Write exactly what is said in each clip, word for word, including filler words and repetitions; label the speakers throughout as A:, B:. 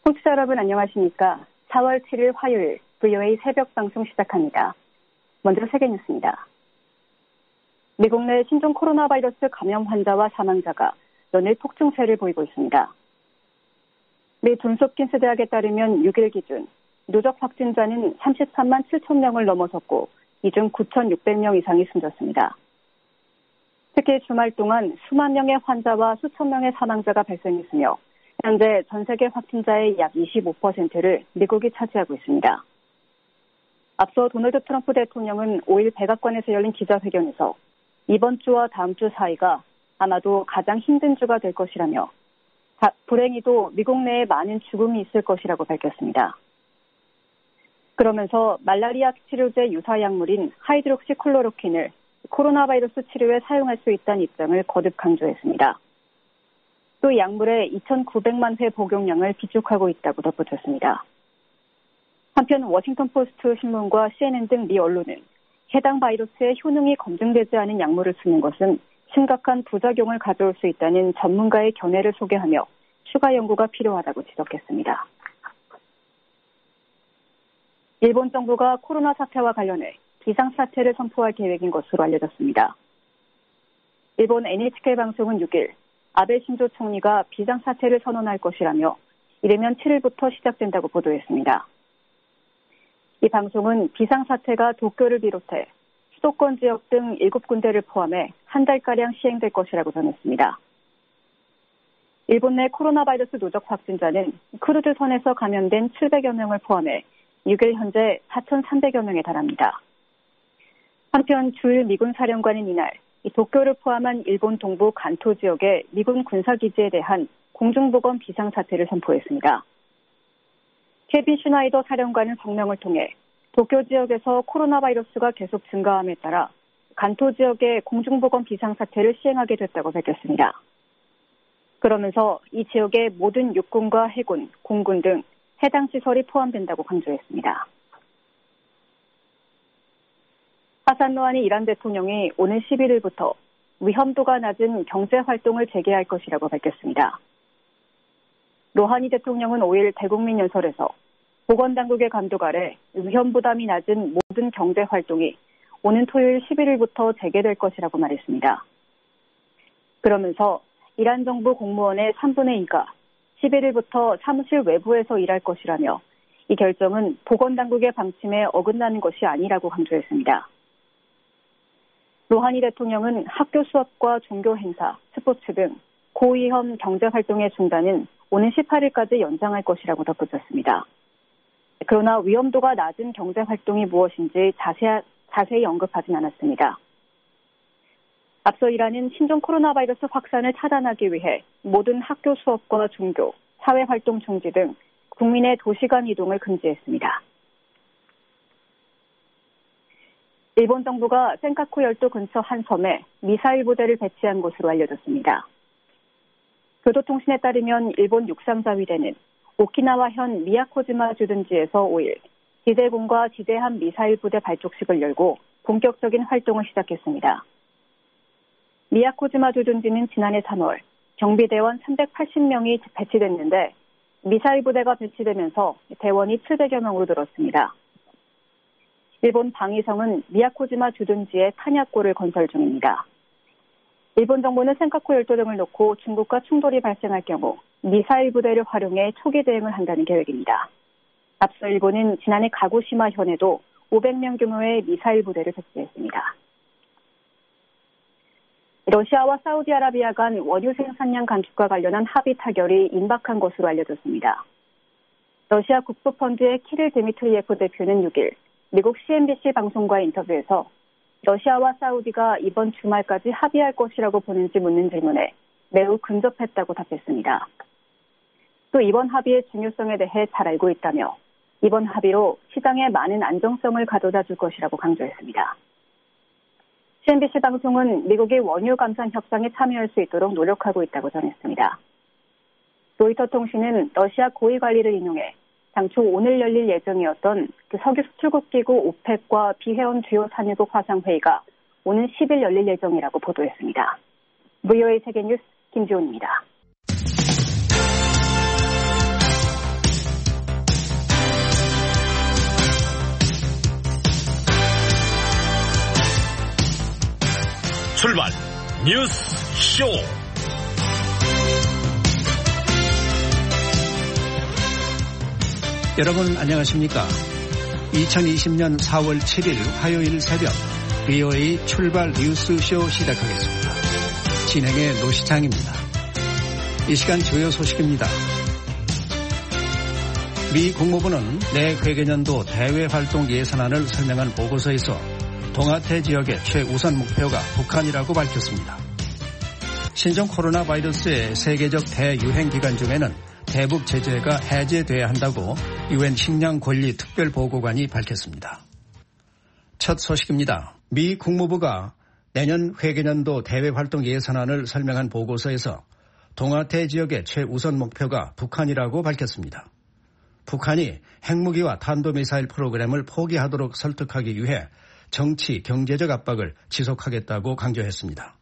A: 청취자 여러분 안녕하십니까? 사월 칠일 화요일 브이오에이 새벽 방송 시작합니다. 먼저 세계 뉴스입니다. 미국 내 신종 코로나 바이러스 감염 환자와 사망자가 연일 폭증세를 보이고 있습니다. 미 존스홉킨스 대학에 따르면 육일 기준 누적 확진자는 삼십삼만 칠천 명을 넘어섰고 이 중 구천육백 명 이상이 숨졌습니다. 특히 주말 동안 수만 명의 환자와 수천 명의 사망자가 발생했으며 현재 전 세계 확진자의 약 이십오 퍼센트를 미국이 차지하고 있습니다. 앞서 도널드 트럼프 대통령은 오일 백악관에서 열린 기자회견에서 이번 주와 다음 주 사이가 아마도 가장 힘든 주가 될 것이라며 불행히도 미국 내에 많은 죽음이 있을 것이라고 밝혔습니다. 그러면서 말라리아 치료제 유사 약물인 하이드록시클로로퀸을 코로나 바이러스 치료에 사용할 수 있다는 입장을 거듭 강조했습니다. 또 이 약물의 이천구백만 회 복용량을 비축하고 있다고 덧붙였습니다. 한편 워싱턴 포스트 신문과 씨엔엔 등 미 언론은 해당 바이러스의 효능이 검증되지 않은 약물을 쓰는 것은 심각한 부작용을 가져올 수 있다는 전문가의 견해를 소개하며 추가 연구가 필요하다고 지적했습니다. 일본 정부가 코로나 사태와 관련해 비상사태를 선포할 계획인 것으로 알려졌습니다. 일본 엔에이치케이 방송은 육일 아베 신조 총리가 비상사태를 선언할 것이라며 이르면 칠일부터 시작된다고 보도했습니다. 이 방송은 비상사태가 도쿄를 비롯해 수도권 지역 등 일곱 군데를 포함해 한 달가량 시행될 것이라고 전했습니다. 일본 내 코로나 바이러스 누적 확진자는 크루즈선에서 감염된 칠백여 명을 포함해 육일 현재 사천삼백여 명에 달합니다. 한편 주일 미군 사령관은 이날 도쿄를 포함한 일본 동부 간토 지역의 미군 군사기지에 대한 공중보건 비상사태를 선포했습니다. 케빈 슈나이더 사령관은 성명을 통해 도쿄 지역에서 코로나 바이러스가 계속 증가함에 따라 간토 지역의 공중보건 비상사태를 시행하게 됐다고 밝혔습니다. 그러면서 이 지역의 모든 육군과 해군, 공군 등 해당 시설이 포함된다고 강조했습니다. 하산 로하니 이란 대통령이 오는 십일일부터 위험도가 낮은 경제활동을 재개할 것이라고 밝혔습니다. 로하니 대통령은 오일 대국민 연설에서 보건당국의 감독 아래 위험 부담이 낮은 모든 경제활동이 오는 토요일 십일일부터 재개될 것이라고 말했습니다. 그러면서 이란 정부 공무원의 삼분의 이가 십일일부터 사무실 외부에서 일할 것이라며 이 결정은 보건당국의 방침에 어긋나는 것이 아니라고 강조했습니다. 로하니 대통령은 학교 수업과 종교 행사, 스포츠 등 고위험 경제활동의 중단은 오는 십팔일까지 연장할 것이라고 덧붙였습니다. 그러나 위험도가 낮은 경제활동이 무엇인지 자세하, 자세히 언급하진 않았습니다. 앞서 이란은 신종 코로나 바이러스 확산을 차단하기 위해 모든 학교 수업과 종교, 사회활동 중지 등 국민의 도시간 이동을 금지했습니다. 일본 정부가 센카쿠 열도 근처 한 섬에 미사일 부대를 배치한 것으로 알려졌습니다. 교도통신에 따르면 일본 육상자위대는 오키나와현 미야코지마 주둔지에서 오일 지대공과 지대함 미사일 부대 발족식을 열고 본격적인 활동을 시작했습니다. 미야코지마 주둔지는 지난해 삼월 경비대원 삼백팔십 명이 배치됐는데 미사일 부대가 배치되면서 대원이 칠백여 명으로 늘었습니다. 일본 방위성은 미야코지마 주둔지에 탄약고를 건설 중입니다. 일본 정부는 센카쿠 열도 등을 놓고 중국과 충돌이 발생할 경우 미사일 부대를 활용해 초기 대응을 한다는 계획입니다. 앞서 일본은 지난해 가고시마현에도 오백 명 규모의 미사일 부대를 배치했습니다. 러시아와 사우디아라비아 간 원유 생산량 감축과 관련한 합의 타결이 임박한 것으로 알려졌습니다. 러시아 국부펀드의 키릴 드미트리예프 대표는 육일 미국 씨엔비씨 방송과의 인터뷰에서 러시아와 사우디가 이번 주말까지 합의할 것이라고 보는지 묻는 질문에 매우 근접했다고 답했습니다. 또 이번 합의의 중요성에 대해 잘 알고 있다며 이번 합의로 시장에 많은 안정성을 가져다 줄 것이라고 강조했습니다. 씨엔비씨 방송은 미국이 원유 감산 협상에 참여할 수 있도록 노력하고 있다고 전했습니다. 로이터 통신은 러시아 고위 관리를 인용해 당초 오늘 열릴 예정이었던 그 석유 수출국 기구 오펙과 비회원 주요 산유국 화상회의가 오는 십일 열릴 예정이라고 보도했습니다. 브이오에이 세계뉴스 김지훈입니다.
B: 출발 뉴스 쇼.
C: 여러분 안녕하십니까? 이천이십년 사월 칠일 화요일 새벽 비오에이 출발 뉴스쇼 시작하겠습니다. 진행의 노시창입니다. 이 시간 주요 소식입니다. 미 국무부는 내 회계년도 대외활동 예산안을 설명한 보고서에서 동아태 지역의 최우선 목표가 북한이라고 밝혔습니다. 신종 코로나 바이러스의 세계적 대유행 기간 중에는 대북 제재가 해제돼야 한다고 유엔 식량 권리 특별보고관이 밝혔습니다. 첫 소식입니다. 미 국무부가 내년 회계년도 대외활동 예산안을 설명한 보고서에서 동아태 지역의 최우선 목표가 북한이라고 밝혔습니다. 북한이 핵무기와 탄도미사일 프로그램을 포기하도록 설득하기 위해 정치, 경제적 압박을 지속하겠다고 강조했습니다.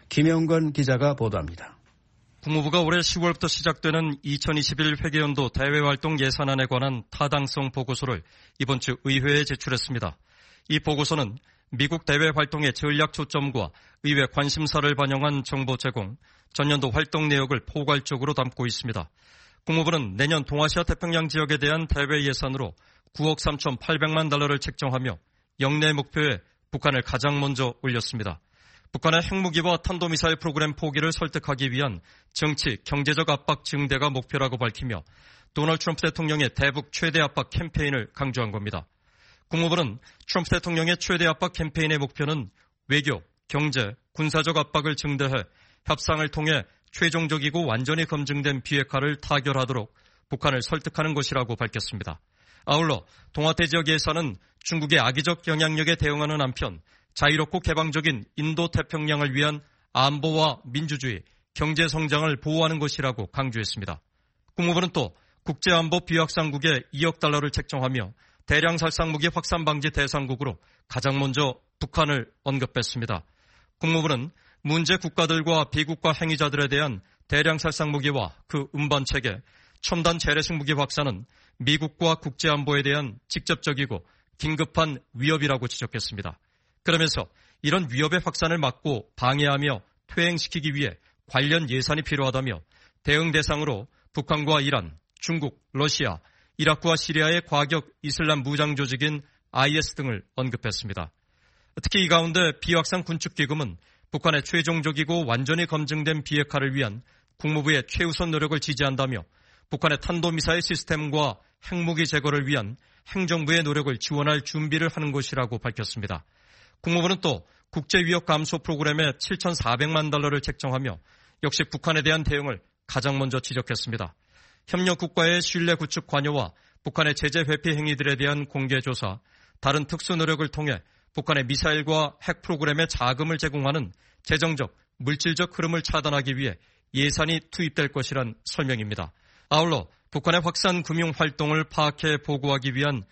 C: 김영건 기자가 보도합니다.
D: 국무부가 올해 시월부터 시작되는 이천이십일 회계연도 대외활동 예산안에 관한 타당성 보고서를 이번 주 의회에 제출했습니다. 이 보고서는 미국 대외활동의 전략 초점과 의회 관심사를 반영한 정보 제공, 전년도 활동 내역을 포괄적으로 담고 있습니다. 국무부는 내년 동아시아 태평양 지역에 대한 대외 예산으로 구억 삼천팔백만 달러를 책정하며 영내 목표에 북한을 가장 먼저 올렸습니다. 북한의 핵무기와 탄도미사일 프로그램 포기를 설득하기 위한 정치, 경제적 압박 증대가 목표라고 밝히며 도널드 트럼프 대통령의 대북 최대 압박 캠페인을 강조한 겁니다. 국무부는 트럼프 대통령의 최대 압박 캠페인의 목표는 외교, 경제, 군사적 압박을 증대해 협상을 통해 최종적이고 완전히 검증된 비핵화를 타결하도록 북한을 설득하는 것이라고 밝혔습니다. 아울러 동아태 지역 예산은 중국의 악의적 영향력에 대응하는 한편 자유롭고 개방적인 인도태평양을 위한 안보와 민주주의, 경제 성장을 보호하는 것이라고 강조했습니다. 국무부는 또 국제안보 비확산국에 이억 달러를 책정하며 대량 살상무기 확산 방지 대상국으로 가장 먼저 북한을 언급했습니다. 국무부는 문제 국가들과 비국가 행위자들에 대한 대량 살상무기와 그 운반체계, 첨단 재래식 무기 확산은 미국과 국제안보에 대한 직접적이고 긴급한 위협이라고 지적했습니다. 그러면서 이런 위협의 확산을 막고 방해하며 퇴행시키기 위해 관련 예산이 필요하다며 대응 대상으로 북한과 이란, 중국, 러시아, 이라크와 시리아의 과격 이슬람 무장 조직인 아이에스 등을 언급했습니다. 특히 이 가운데 비확산 군축기금은 북한의 최종적이고 완전히 검증된 비핵화를 위한 국무부의 최우선 노력을 지지한다며 북한의 탄도미사일 시스템과 핵무기 제거를 위한 행정부의 노력을 지원할 준비를 하는 것이라고 밝혔습니다. 국무부는 또 국제위협 감소 프로그램에 칠천사백만 달러를 책정하며 역시 북한에 대한 대응을 가장 먼저 지적했습니다. 협력 국가의 신뢰 구축 관여와 북한의 제재 회피 행위들에 대한 공개 조사, 다른 특수 노력을 통해 북한의 미사일과 핵 프로그램에 자금을 제공하는 재정적, 물질적 흐름을 차단하기 위해 예산이 투입될 것이란 설명입니다. 아울러 북한의 확산 금융 활동을 파악해 보고하기 위한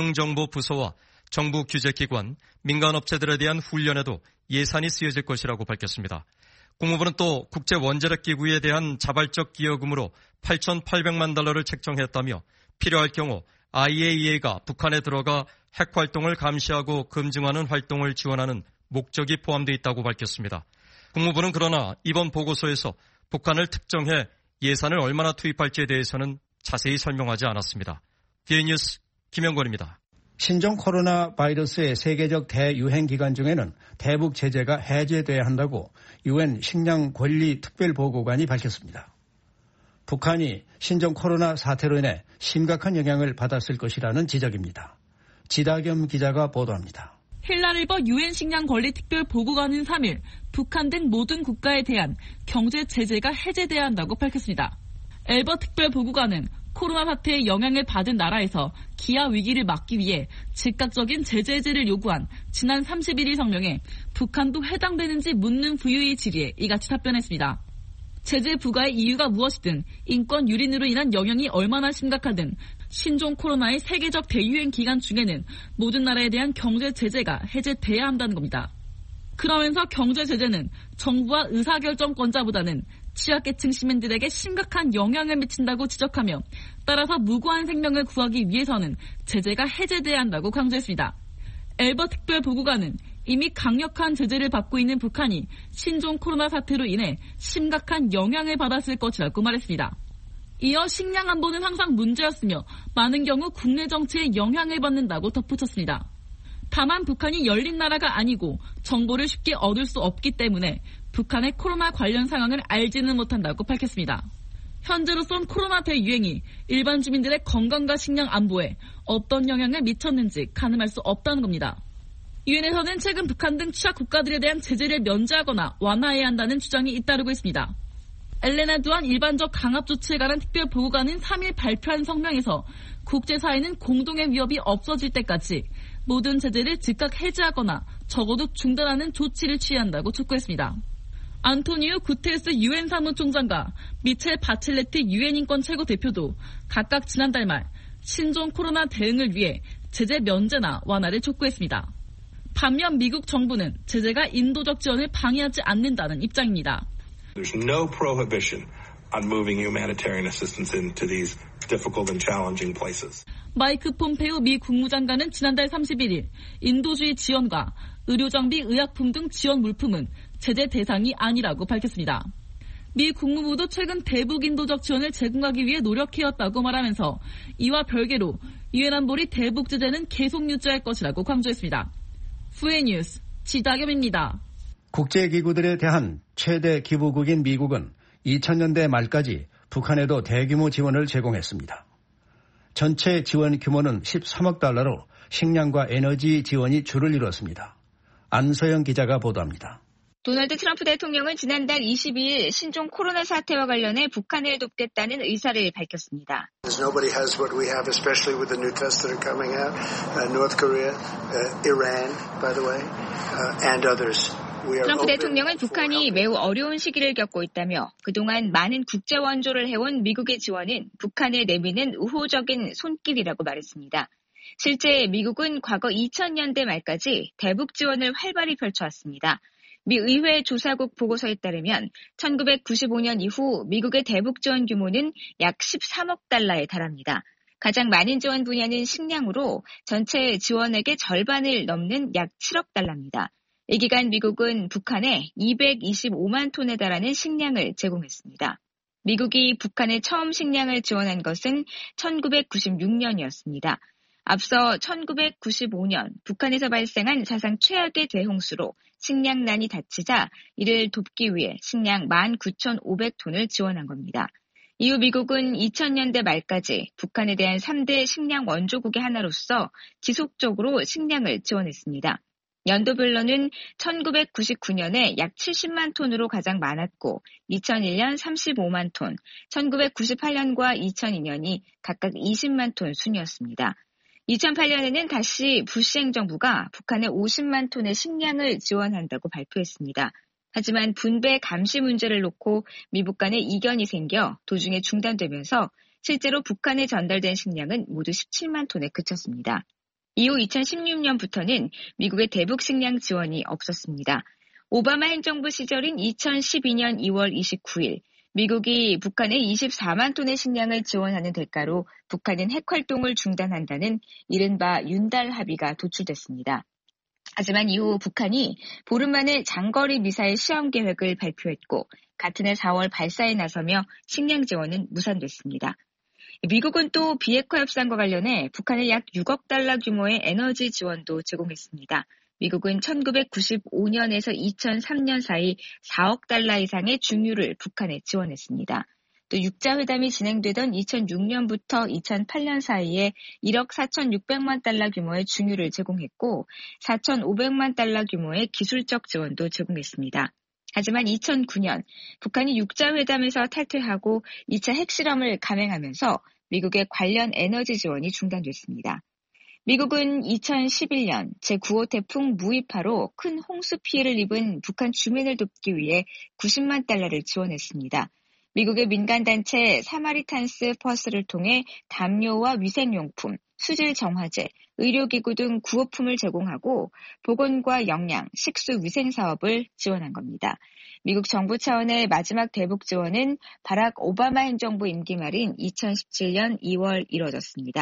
D: 금융정보부서와 정부 규제기관, 민간업체들에 대한 훈련에도 예산이 쓰여질 것이라고 밝혔습니다. 국무부는 또 국제원자력기구에 대한 자발적 기여금으로 팔천팔백만 달러를 책정했다며 필요할 경우 아이에이이에이가 북한에 들어가 핵활동을 감시하고 검증하는 활동을 지원하는 목적이 포함되어 있다고 밝혔습니다. 국무부는 그러나 이번 보고서에서 북한을 특정해 예산을 얼마나 투입할지에 대해서는 자세히 설명하지 않았습니다. 디에이 뉴스 김영권입니다.
C: 신종 코로나 바이러스의 세계적 대유행 기간 중에는 대북 제재가 해제돼야 한다고 유엔 식량 권리 특별보고관이 밝혔습니다. 북한이 신종 코로나 사태로 인해 심각한 영향을 받았을 것이라는 지적입니다. 지다겸 기자가 보도합니다.
E: 헬라르버 유엔 식량 권리 특별보고관은 삼일 북한 등 모든 국가에 대한 경제 제재가 해제돼야 한다고 밝혔습니다. 엘버 특별보고관은 코로나 사태의 영향을 받은 나라에서 기아 위기를 막기 위해 즉각적인 제재 해제를 요구한 지난 삼십일일 성명에 북한도 해당되는지 묻는 부유의 질의에 이같이 답변했습니다. 제재 부과의 이유가 무엇이든 인권 유린으로 인한 영향이 얼마나 심각하든 신종 코로나의 세계적 대유행 기간 중에는 모든 나라에 대한 경제 제재가 해제돼야 한다는 겁니다. 그러면서 경제 제재는 정부와 의사결정권자보다는 취약계층 시민들에게 심각한 영향을 미친다고 지적하며 따라서 무고한 생명을 구하기 위해서는 제재가 해제돼야 한다고 강조했습니다. 엘버 특별보고관은 이미 강력한 제재를 받고 있는 북한이 신종 코로나 사태로 인해 심각한 영향을 받았을 것이라고 말했습니다. 이어 식량 안보는 항상 문제였으며 많은 경우 국내 정치에 영향을 받는다고 덧붙였습니다. 다만 북한이 열린 나라가 아니고 정보를 쉽게 얻을 수 없기 때문에 북한의 코로나 관련 상황을 알지는 못한다고 밝혔습니다. 현재로선 코로나 대유행이 일반 주민들의 건강과 식량 안보에 어떤 영향을 미쳤는지 가늠할 수 없다는 겁니다. 유엔에서는 최근 북한 등 취약 국가들에 대한 제재를 면제하거나 완화해야 한다는 주장이 잇따르고 있습니다. 엘레나 두안 일반적 강압 조치에 관한 특별 보고관은 삼 일 발표한 성명에서 국제사회는 공동의 위협이 없어질 때까지 모든 제재를 즉각 해제하거나 적어도 중단하는 조치를 취해야 한다고 촉구했습니다. 안토니오 구테레스 유엔 사무총장과 미첼 바첼레트 유엔 인권 최고 대표도 각각 지난달 말 신종 코로나 대응을 위해 제재 면제나 완화를 촉구했습니다. 반면 미국 정부는 제재가 인도적 지원을 방해하지 않는다는 입장입니다.
F: There's no prohibition on moving humanitarian assistance into these difficult and challenging places.
E: 마이크 폼페오 미 국무장관은 지난달 삼십일 일 인도주의 지원과 의료장비, 의약품 등 지원 물품은 제재 대상이 아니라고 밝혔습니다. 미 국무부도 최근 대북 인도적 지원을 제공하기 위해 노력해왔다고 말하면서 이와 별개로 유엔 안보리 대북 제재는 계속 유지할 것이라고 강조했습니다. 후에 뉴스 지다겸입니다.
C: 국제기구들에 대한 최대 기부국인 미국은 이천 년대 말까지 북한에도 대규모 지원을 제공했습니다. 전체 지원 규모는 십삼억 달러로 식량과 에너지 지원이 주를 이뤘습니다. 안소영 기자가 보도합니다.
G: 도널드 트럼프 대통령은 지난달 이십이 일 신종 코로나 사태와 관련해 북한을 돕겠다는 의사를 밝혔습니다.
H: Nobody has what we have, especially with the new tests that are coming out. Uh, North Korea, uh, Iran, by the way, uh, and others.
G: 트럼프 대통령은 북한이 매우 어려운 시기를 겪고 있다며 그동안 많은 국제 원조를 해온 미국의 지원은 북한에 내미는 우호적인 손길이라고 말했습니다. 실제 미국은 과거 이천 년대 말까지 대북 지원을 활발히 펼쳐왔습니다. 미 의회 조사국 보고서에 따르면 천구백구십오 년 이후 미국의 대북 지원 규모는 약 십삼억 달러에 달합니다. 가장 많은 지원 분야는 식량으로 전체 지원액의 절반을 넘는 약 칠억 달러입니다. 이 기간 미국은 북한에 이백이십오만 톤에 달하는 식량을 제공했습니다. 미국이 북한에 처음 식량을 지원한 것은 천구백구십육 년이었습니다. 앞서 천구백구십오 년 북한에서 발생한 사상 최악의 대홍수로 식량난이 닥치자 이를 돕기 위해 식량 만 구천오백 톤을 지원한 겁니다. 이후 미국은 이천 년대 말까지 북한에 대한 삼 대 식량 원조국의 하나로서 지속적으로 식량을 지원했습니다. 연도별로는 천구백구십구 년에 약 칠십만 톤으로 가장 많았고 이천일 년 삼십오만 톤, 천구백구십팔 년과 이천이 년이 각각 이십만 톤 순이었습니다. 이천팔 년에는 다시 부시 행정부가 북한에 오십만 톤의 식량을 지원한다고 발표했습니다. 하지만 분배 감시 문제를 놓고 미북 간에 이견이 생겨 도중에 중단되면서 실제로 북한에 전달된 식량은 모두 십칠만 톤에 그쳤습니다. 이후 이천십육 년부터는 미국의 대북 식량 지원이 없었습니다. 오바마 행정부 시절인 이천십이 년 이월 이십구 일 미국이 북한에 이십사만 톤의 식량을 지원하는 대가로 북한은 핵활동을 중단한다는 이른바 윤달 합의가 도출됐습니다. 하지만 이후 북한이 보름 만에 장거리 미사일 시험 계획을 발표했고 같은 해 사월 발사에 나서며 식량 지원은 무산됐습니다. 미국은 또 비핵화 협상과 관련해 북한에 약 육억 달러 규모의 에너지 지원도 제공했습니다. 미국은 천구백구십오 년에서 이천삼 년 사이 사억 달러 이상의 중유를 북한에 지원했습니다. 또 육자회담이 진행되던 이천육 년부터 이천팔 년 사이에 일억 사천육백만 달러 규모의 중유를 제공했고 사천오백만 달러 규모의 기술적 지원도 제공했습니다. 하지만 이천구 년 북한이 육자회담에서 탈퇴하고 이 차 핵실험을 감행하면서 미국의 관련 에너지 지원이 중단됐습니다. 미국은 이천십일 년 제구 호 태풍 무이파로 큰 홍수 피해를 입은 북한 주민을 돕기 위해 구십만 달러를 지원했습니다. 미국의 민간단체 사마리탄스 퍼스를 통해 담요와 위생용품, 수질 정화제, 의료기구 등 구호품을 제공하고 보건과 영양, 식수 위생 사업을 지원한 겁니다. 미국 정부 차원의 마지막 대북 지원은 바락 오바마 행정부 임기 말인 이천십칠 년 이월 이뤄졌습니다.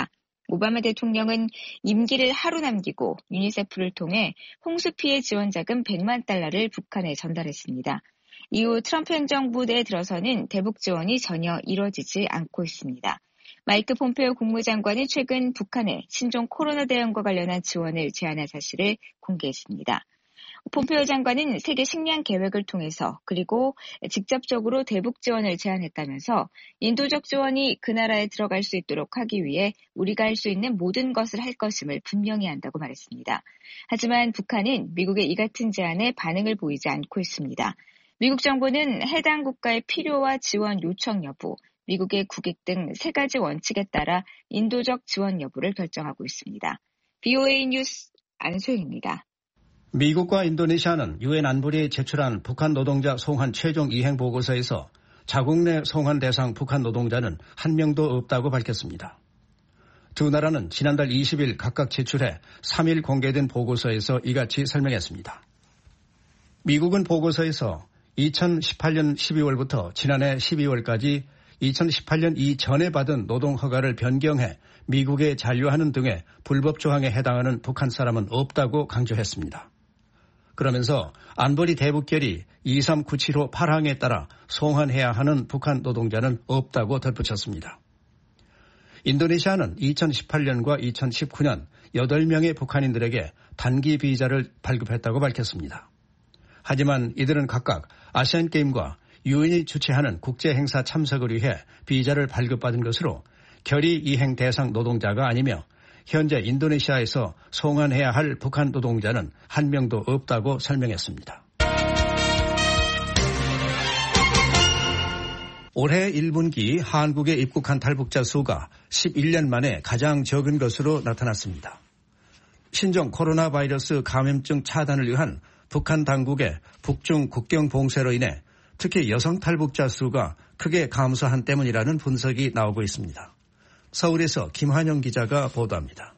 G: 오바마 대통령은 임기를 하루 남기고 유니세프를 통해 홍수 피해 지원 자금 백만 달러를 북한에 전달했습니다. 이후 트럼프 행정부 내에 들어서는 대북 지원이 전혀 이루어지지 않고 있습니다. 마이크 폼페오 국무장관이 최근 북한에 신종 코로나 대응과 관련한 지원을 제안한 사실을 공개했습니다. 폼페오 장관은 세계 식량 계획을 통해서 그리고 직접적으로 대북 지원을 제안했다면서 인도적 지원이 그 나라에 들어갈 수 있도록 하기 위해 우리가 할 수 있는 모든 것을 할 것임을 분명히 한다고 말했습니다. 하지만 북한은 미국의 이 같은 제안에 반응을 보이지 않고 있습니다. 미국 정부는 해당 국가의 필요와 지원 요청 여부, 미국의 국익 등 세 가지 원칙에 따라 인도적 지원 여부를 결정하고 있습니다. 브이오에이 뉴스 안소영입니다.
C: 미국과 인도네시아는 유엔 안보리에 제출한 북한 노동자 송환 최종 이행 보고서에서 자국 내 송환 대상 북한 노동자는 한 명도 없다고 밝혔습니다. 두 나라는 지난달 이십 일 각각 제출해 삼 일 공개된 보고서에서 이같이 설명했습니다. 미국은 보고서에서 이천십팔 년 십이월부터 지난해 십이월까지 이천십팔 년 이전에 받은 노동 허가를 변경해 미국에 잔류하는 등의 불법 조항에 해당하는 북한 사람은 없다고 강조했습니다. 그러면서 안보리 대북결의 이삼구칠호 팔 항에 따라 송환해야 하는 북한 노동자는 없다고 덧붙였습니다. 인도네시아는 이천십팔 년과 이천십구 년 여덟 명의 북한인들에게 단기 비자를 발급했다고 밝혔습니다. 하지만 이들은 각각 아시안게임과 유엔이 주최하는 국제행사 참석을 위해 비자를 발급받은 것으로 결의 이행 대상 노동자가 아니며 현재 인도네시아에서 송환해야 할 북한 노동자는 한 명도 없다고 설명했습니다. 올해 일 분기 한국에 입국한 탈북자 수가 십일 년 만에 가장 적은 것으로 나타났습니다. 신종 코로나 바이러스 감염증 차단을 위한 북한 당국의 북중 국경 봉쇄로 인해 특히 여성 탈북자 수가 크게 감소한 때문이라는 분석이 나오고 있습니다. 서울에서 김환영 기자가 보도합니다.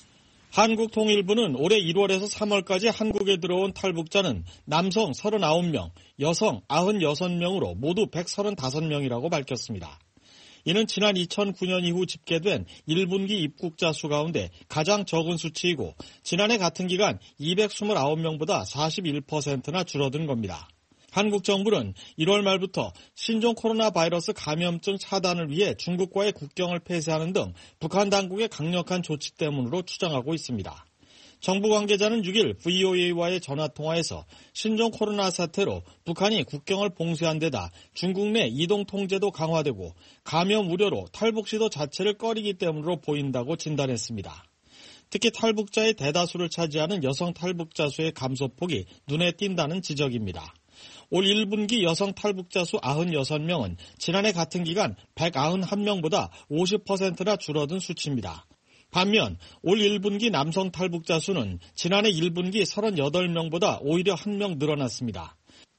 I: 한국통일부는 올해 일월에서 삼월까지 한국에 들어온 탈북자는 남성 서른아홉 명, 여성 구십육 명으로 모두 백삼십오 명이라고 밝혔습니다. 이는 지난 이천구 년 이후 집계된 일 분기 입국자 수 가운데 가장 적은 수치이고 지난해 같은 기간 이백이십구 명보다 사십일 퍼센트나 줄어든 겁니다. 한국 정부는 일월 말부터 신종 코로나 바이러스 감염증 차단을 위해 중국과의 국경을 폐쇄하는 등 북한 당국의 강력한 조치 때문으로 추정하고 있습니다. 정부 관계자는 육 일 브이오에이와의 전화통화에서 신종 코로나 사태로 북한이 국경을 봉쇄한 데다 중국 내 이동 통제도 강화되고 감염 우려로 탈북 시도 자체를 꺼리기 때문으로 보인다고 진단했습니다. 특히 탈북자의 대다수를 차지하는 여성 탈북자 수의 감소폭이 눈에 띈다는 지적입니다. 올 일 분기 여성 탈북자 수 구십육 명은 지난해 같은 기간 백구십일 명보다 오십 퍼센트나 줄어든 수치입니다. 반면 올 일 분기 남성 탈북자 수는 지난해 일 분기 삼십팔 명보다 오히려 한 명 늘어났습니다.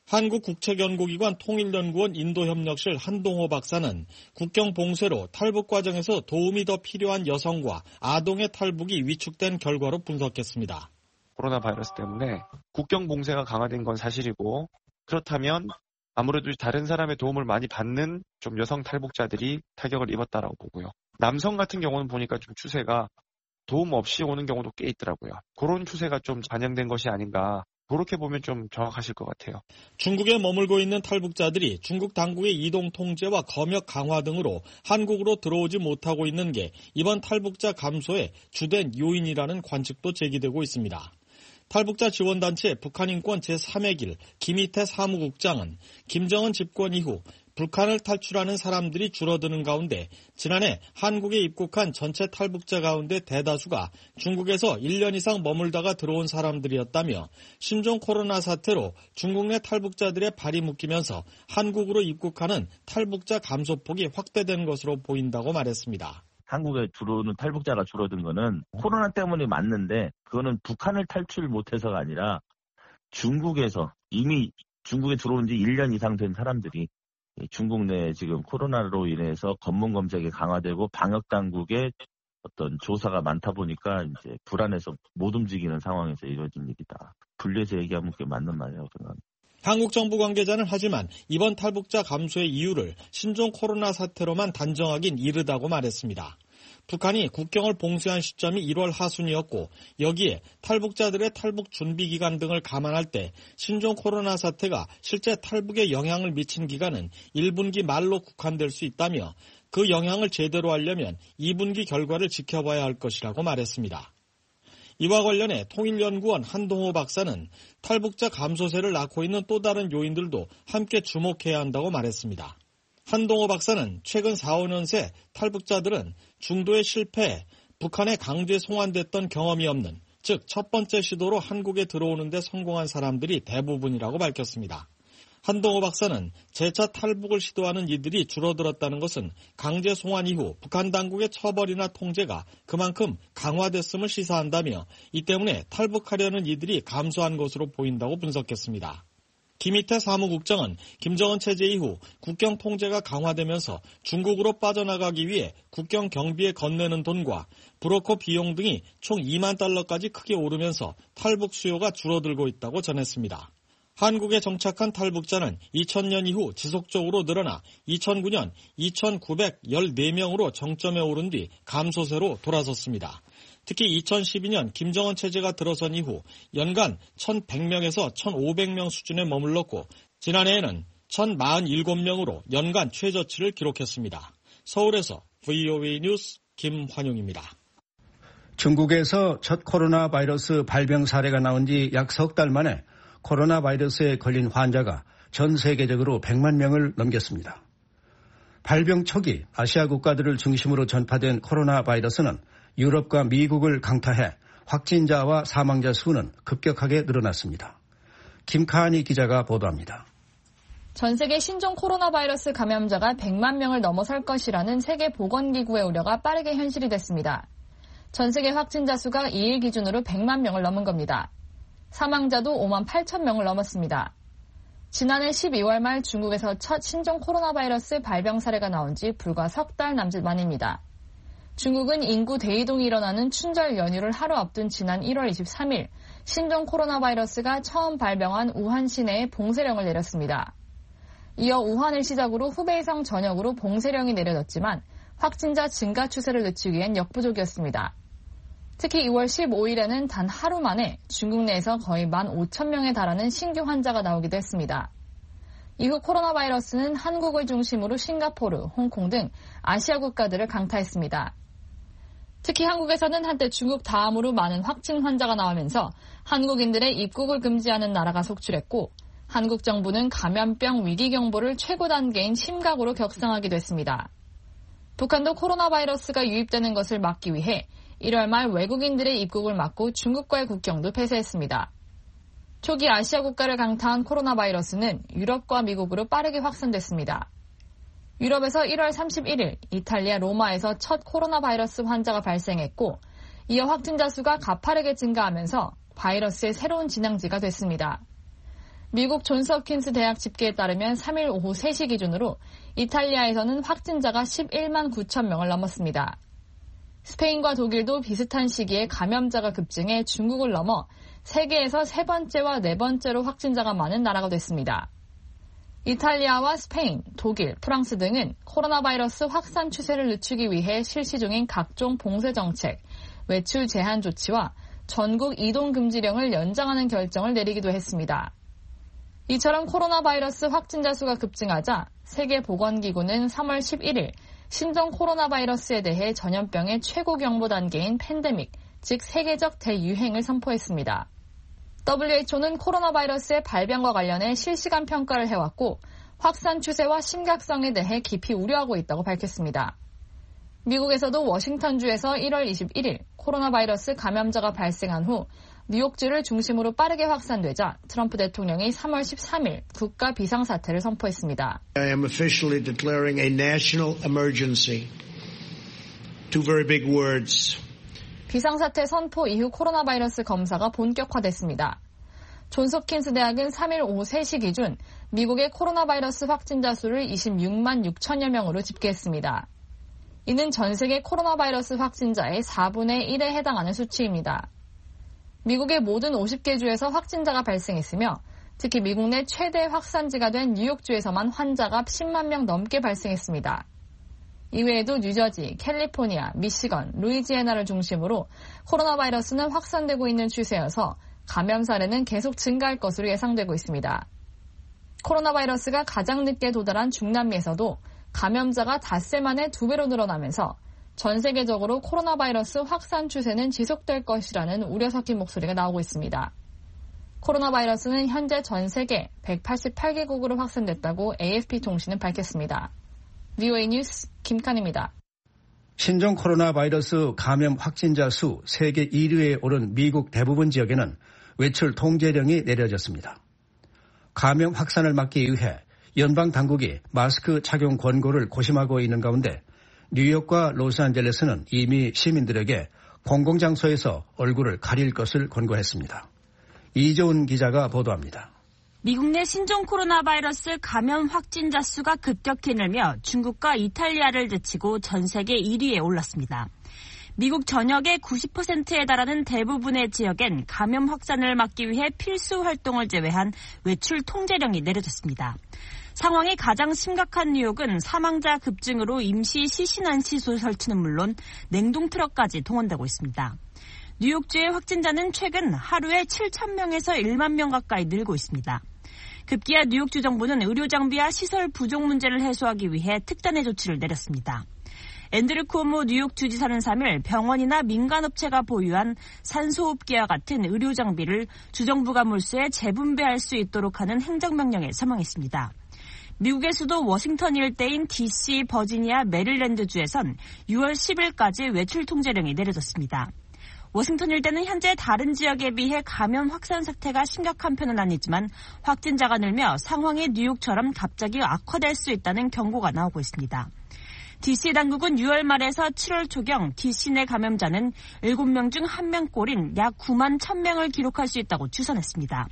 I: 한국국책연구기관 통일연구원 인도협력실 한동호 박사는 국경 봉쇄로 탈북 과정에서 도움이 더 필요한 여성과 아동의 탈북이 위축된 결과로 분석했습니다.
J: 코로나 바이러스 때문에 국경 봉쇄가 강화된 건 사실이고 그렇다면 아무래도 다른 사람의 도움을 많이 받는 좀 여성 탈북자들이 타격을 입었다라고 보고요. 남성 같은 경우는 보니까 좀 추세가 도움 없이 오는 경우도 꽤 있더라고요. 그런 추세가 좀 반영된 것이 아닌가. 그렇게 보면 좀 정확하실 것 같아요.
I: 중국에 머물고 있는 탈북자들이 중국 당국의 이동 통제와 검역 강화 등으로 한국으로 들어오지 못하고 있는 게 이번 탈북자 감소의 주된 요인이라는 관측도 제기되고 있습니다. 탈북자 지원단체 북한인권 제삼의 길 김희태 사무국장은 김정은 집권 이후 북한을 탈출하는 사람들이 줄어드는 가운데 지난해 한국에 입국한 전체 탈북자 가운데 대다수가 중국에서 일 년 이상 머물다가 들어온 사람들이었다며 신종 코로나 사태로 중국 내 탈북자들의 발이 묶이면서 한국으로 입국하는 탈북자 감소폭이 확대된 것으로 보인다고 말했습니다.
K: 한국에 들어오는 탈북자가 줄어든 거는 코로나 때문에 맞는데 그거는 북한을 탈출 못해서가 아니라 중국에서 이미 중국에 들어온 지 일 년 이상 된 사람들이 중국 내 지금 코로나로 인해서 검문 검색이 강화되고 방역 당국의 어떤 조사가 많다 보니까 이제 불안해서 못 움직이는 상황에서 이루어진 일이다. 분리해서 얘기하면 그게 맞는 말이라고 생각합니다.
I: 한국 정부 관계자는 하지만 이번 탈북자 감소의 이유를 신종 코로나 사태로만 단정하긴 이르다고 말했습니다. 북한이 국경을 봉쇄한 시점이 일월 하순이었고 여기에 탈북자들의 탈북 준비 기간 등을 감안할 때 신종 코로나 사태가 실제 탈북에 영향을 미친 기간은 일 분기 말로 국한될 수 있다며 그 영향을 제대로 하려면 이 분기 결과를 지켜봐야 할 것이라고 말했습니다. 이와 관련해 통일연구원 한동호 박사는 탈북자 감소세를 낳고 있는 또 다른 요인들도 함께 주목해야 한다고 말했습니다. 한동호 박사는 최근 사, 오 년 새 탈북자들은 중도에 실패해 북한에 강제 송환됐던 경험이 없는, 즉 첫 번째 시도로 한국에 들어오는 데 성공한 사람들이 대부분이라고 밝혔습니다. 한동호 박사는 재차 탈북을 시도하는 이들이 줄어들었다는 것은 강제 송환 이후 북한 당국의 처벌이나 통제가 그만큼 강화됐음을 시사한다며 이 때문에 탈북하려는 이들이 감소한 것으로 보인다고 분석했습니다. 김희태 사무국장은 김정은 체제 이후 국경 통제가 강화되면서 중국으로 빠져나가기 위해 국경 경비에 건네는 돈과 브로커 비용 등이 총 이만 달러까지 크게 오르면서 탈북 수요가 줄어들고 있다고 전했습니다. 한국에 정착한 탈북자는 이천 년 이후 지속적으로 늘어나 이천구 년 이천구백십사 명으로 정점에 오른 뒤 감소세로 돌아섰습니다. 특히 이천십이 년 김정은 체제가 들어선 이후 연간 천백 명에서 천오백 명 수준에 머물렀고 지난해에는 천사십칠 명으로 연간 최저치를 기록했습니다. 서울에서 브이오에이 뉴스 김환용입니다.
C: 중국에서 첫 코로나 바이러스 발병 사례가 나온 지 약 석 달 만에 코로나 바이러스에 걸린 환자가 전 세계적으로 백만 명을 넘겼습니다. 발병 초기 아시아 국가들을 중심으로 전파된 코로나 바이러스는 유럽과 미국을 강타해 확진자와 사망자 수는 급격하게 늘어났습니다. 김카니 기자가 보도합니다.
L: 전 세계 신종 코로나 바이러스 감염자가 백만 명을 넘어설 것이라는 세계보건기구의 우려가 빠르게 현실이 됐습니다. 전 세계 확진자 수가 이 일 기준으로 백만 명을 넘은 겁니다. 사망자도 오만 팔천 명을 넘었습니다. 지난해 십이월 말 중국에서 첫 신종 코로나 바이러스 발병 사례가 나온 지 불과 석 달 남짓 만입니다. 중국은 인구 대이동이 일어나는 춘절 연휴를 하루 앞둔 지난 일월 이십삼일 신종 코로나 바이러스가 처음 발병한 우한 시내에 봉쇄령을 내렸습니다. 이어 우한을 시작으로 후베이성 전역으로 봉쇄령이 내려졌지만 확진자 증가 추세를 늦추기엔 역부족이었습니다. 특히 이월 십오일에는 단 하루 만에 중국 내에서 거의 만 오천 명에 달하는 신규 환자가 나오기도 했습니다. 이후 코로나 바이러스는 한국을 중심으로 싱가포르, 홍콩 등 아시아 국가들을 강타했습니다. 특히 한국에서는 한때 중국 다음으로 많은 확진 환자가 나오면서 한국인들의 입국을 금지하는 나라가 속출했고 한국 정부는 감염병 위기 경보를 최고 단계인 심각으로 격상하기도 했습니다. 북한도 코로나 바이러스가 유입되는 것을 막기 위해 일월 말 외국인들의 입국을 막고 중국과의 국경도 폐쇄했습니다. 초기 아시아 국가를 강타한 코로나 바이러스는 유럽과 미국으로 빠르게 확산됐습니다. 유럽에서 일월 삼십일일 이탈리아 로마에서 첫 코로나 바이러스 환자가 발생했고 이어 확진자 수가 가파르게 증가하면서 바이러스의 새로운 진앙지가 됐습니다. 미국 존스홉킨스 대학 집계에 따르면 삼일 오후 세 시 기준으로 이탈리아에서는 확진자가 십일만 구천 명을 넘었습니다. 스페인과 독일도 비슷한 시기에 감염자가 급증해 중국을 넘어 세계에서 세 번째와 네 번째로 확진자가 많은 나라가 됐습니다. 이탈리아와 스페인, 독일, 프랑스 등은 코로나 바이러스 확산 추세를 늦추기 위해 실시 중인 각종 봉쇄 정책, 외출 제한 조치와 전국 이동 금지령을 연장하는 결정을 내리기도 했습니다. 이처럼 코로나 바이러스 확진자 수가 급증하자 세계보건기구는 삼월 십일일 신종 코로나 바이러스에 대해 전염병의 최고 경보 단계인 팬데믹, 즉 세계적 대유행을 선포했습니다. 더블유에이치오는 코로나 바이러스의 발병과 관련해 실시간 평가를 해왔고 확산 추세와 심각성에 대해 깊이 우려하고 있다고 밝혔습니다. 미국에서도 워싱턴주에서 일월 이십일일 코로나 바이러스 감염자가 발생한 후 뉴욕주를 중심으로 빠르게 확산되자 트럼프 대통령이 삼월 십삼일 국가 비상사태를 선포했습니다.
H: I am officially declaring a national emergency. Two very big words.
L: 비상사태 선포 이후 코로나 바이러스 검사가 본격화됐습니다. 존스홉킨스 대학은 삼일 오후 세 시 기준 미국의 코로나 바이러스 확진자 수를 이십육만 육천여 명으로 집계했습니다. 이는 전 세계 코로나 바이러스 확진자의 사분의 일에 해당하는 수치입니다. 미국의 모든 오십 개 주에서 확진자가 발생했으며 특히 미국 내 최대 확산지가 된 뉴욕주에서만 환자가 십만 명 넘게 발생했습니다. 이외에도 뉴저지, 캘리포니아, 미시건, 루이지애나를 중심으로 코로나 바이러스는 확산되고 있는 추세여서 감염 사례는 계속 증가할 것으로 예상되고 있습니다. 코로나 바이러스가 가장 늦게 도달한 중남미에서도 감염자가 닷새 만에 두 배로 늘어나면서 전 세계적으로 코로나 바이러스 확산 추세는 지속될 것이라는 우려 섞인 목소리가 나오고 있습니다. 코로나 바이러스는 현재 전 세계 백팔십팔 개국으로 확산됐다고 에이에프피 통신은 밝혔습니다. 브이오에이 뉴스 김칸입니다.
C: 신종 코로나 바이러스 감염 확진자 수 세계 일 위에 오른 미국 대부분 지역에는 외출 통제령이 내려졌습니다. 감염 확산을 막기 위해 연방 당국이 마스크 착용 권고를 고심하고 있는 가운데 뉴욕과 로스앤젤레스는 이미 시민들에게 공공장소에서 얼굴을 가릴 것을 권고했습니다. 이조은 기자가 보도합니다.
M: 미국 내 신종 코로나 바이러스 감염 확진자 수가 급격히 늘며 중국과 이탈리아를 제치고 전 세계 일 위에 올랐습니다. 미국 전역의 구십 퍼센트에 달하는 대부분의 지역엔 감염 확산을 막기 위해 필수 활동을 제외한 외출 통제령이 내려졌습니다. 상황이 가장 심각한 뉴욕은 사망자 급증으로 임시 시신안시소 설치는 물론 냉동 트럭까지 동원되고 있습니다. 뉴욕주의 확진자는 최근 하루에 칠천 명에서 일만 명 가까이 늘고 있습니다. 급기야 뉴욕주 정부는 의료 장비와 시설 부족 문제를 해소하기 위해 특단의 조치를 내렸습니다. 앤드류 쿠오모 뉴욕 주지사는 삼 일 병원이나 민간업체가 보유한 산소호흡기와 같은 의료 장비를 주정부가 몰수해 재분배할 수 있도록 하는 행정명령에 서명했습니다. 미국의 수도 워싱턴 일대인 디씨, 버지니아, 메릴랜드주에선 유월 십일까지 외출 통제령이 내려졌습니다. 워싱턴 일대는 현재 다른 지역에 비해 감염 확산 사태가 심각한 편은 아니지만 확진자가 늘며 상황이 뉴욕처럼 갑자기 악화될 수 있다는 경고가 나오고 있습니다. 디씨 당국은 유월 말에서 칠월 초경 디씨 내 감염자는 일곱 명 중 한 명꼴인 약 구만 천 명을 기록할 수 있다고 추산했습니다.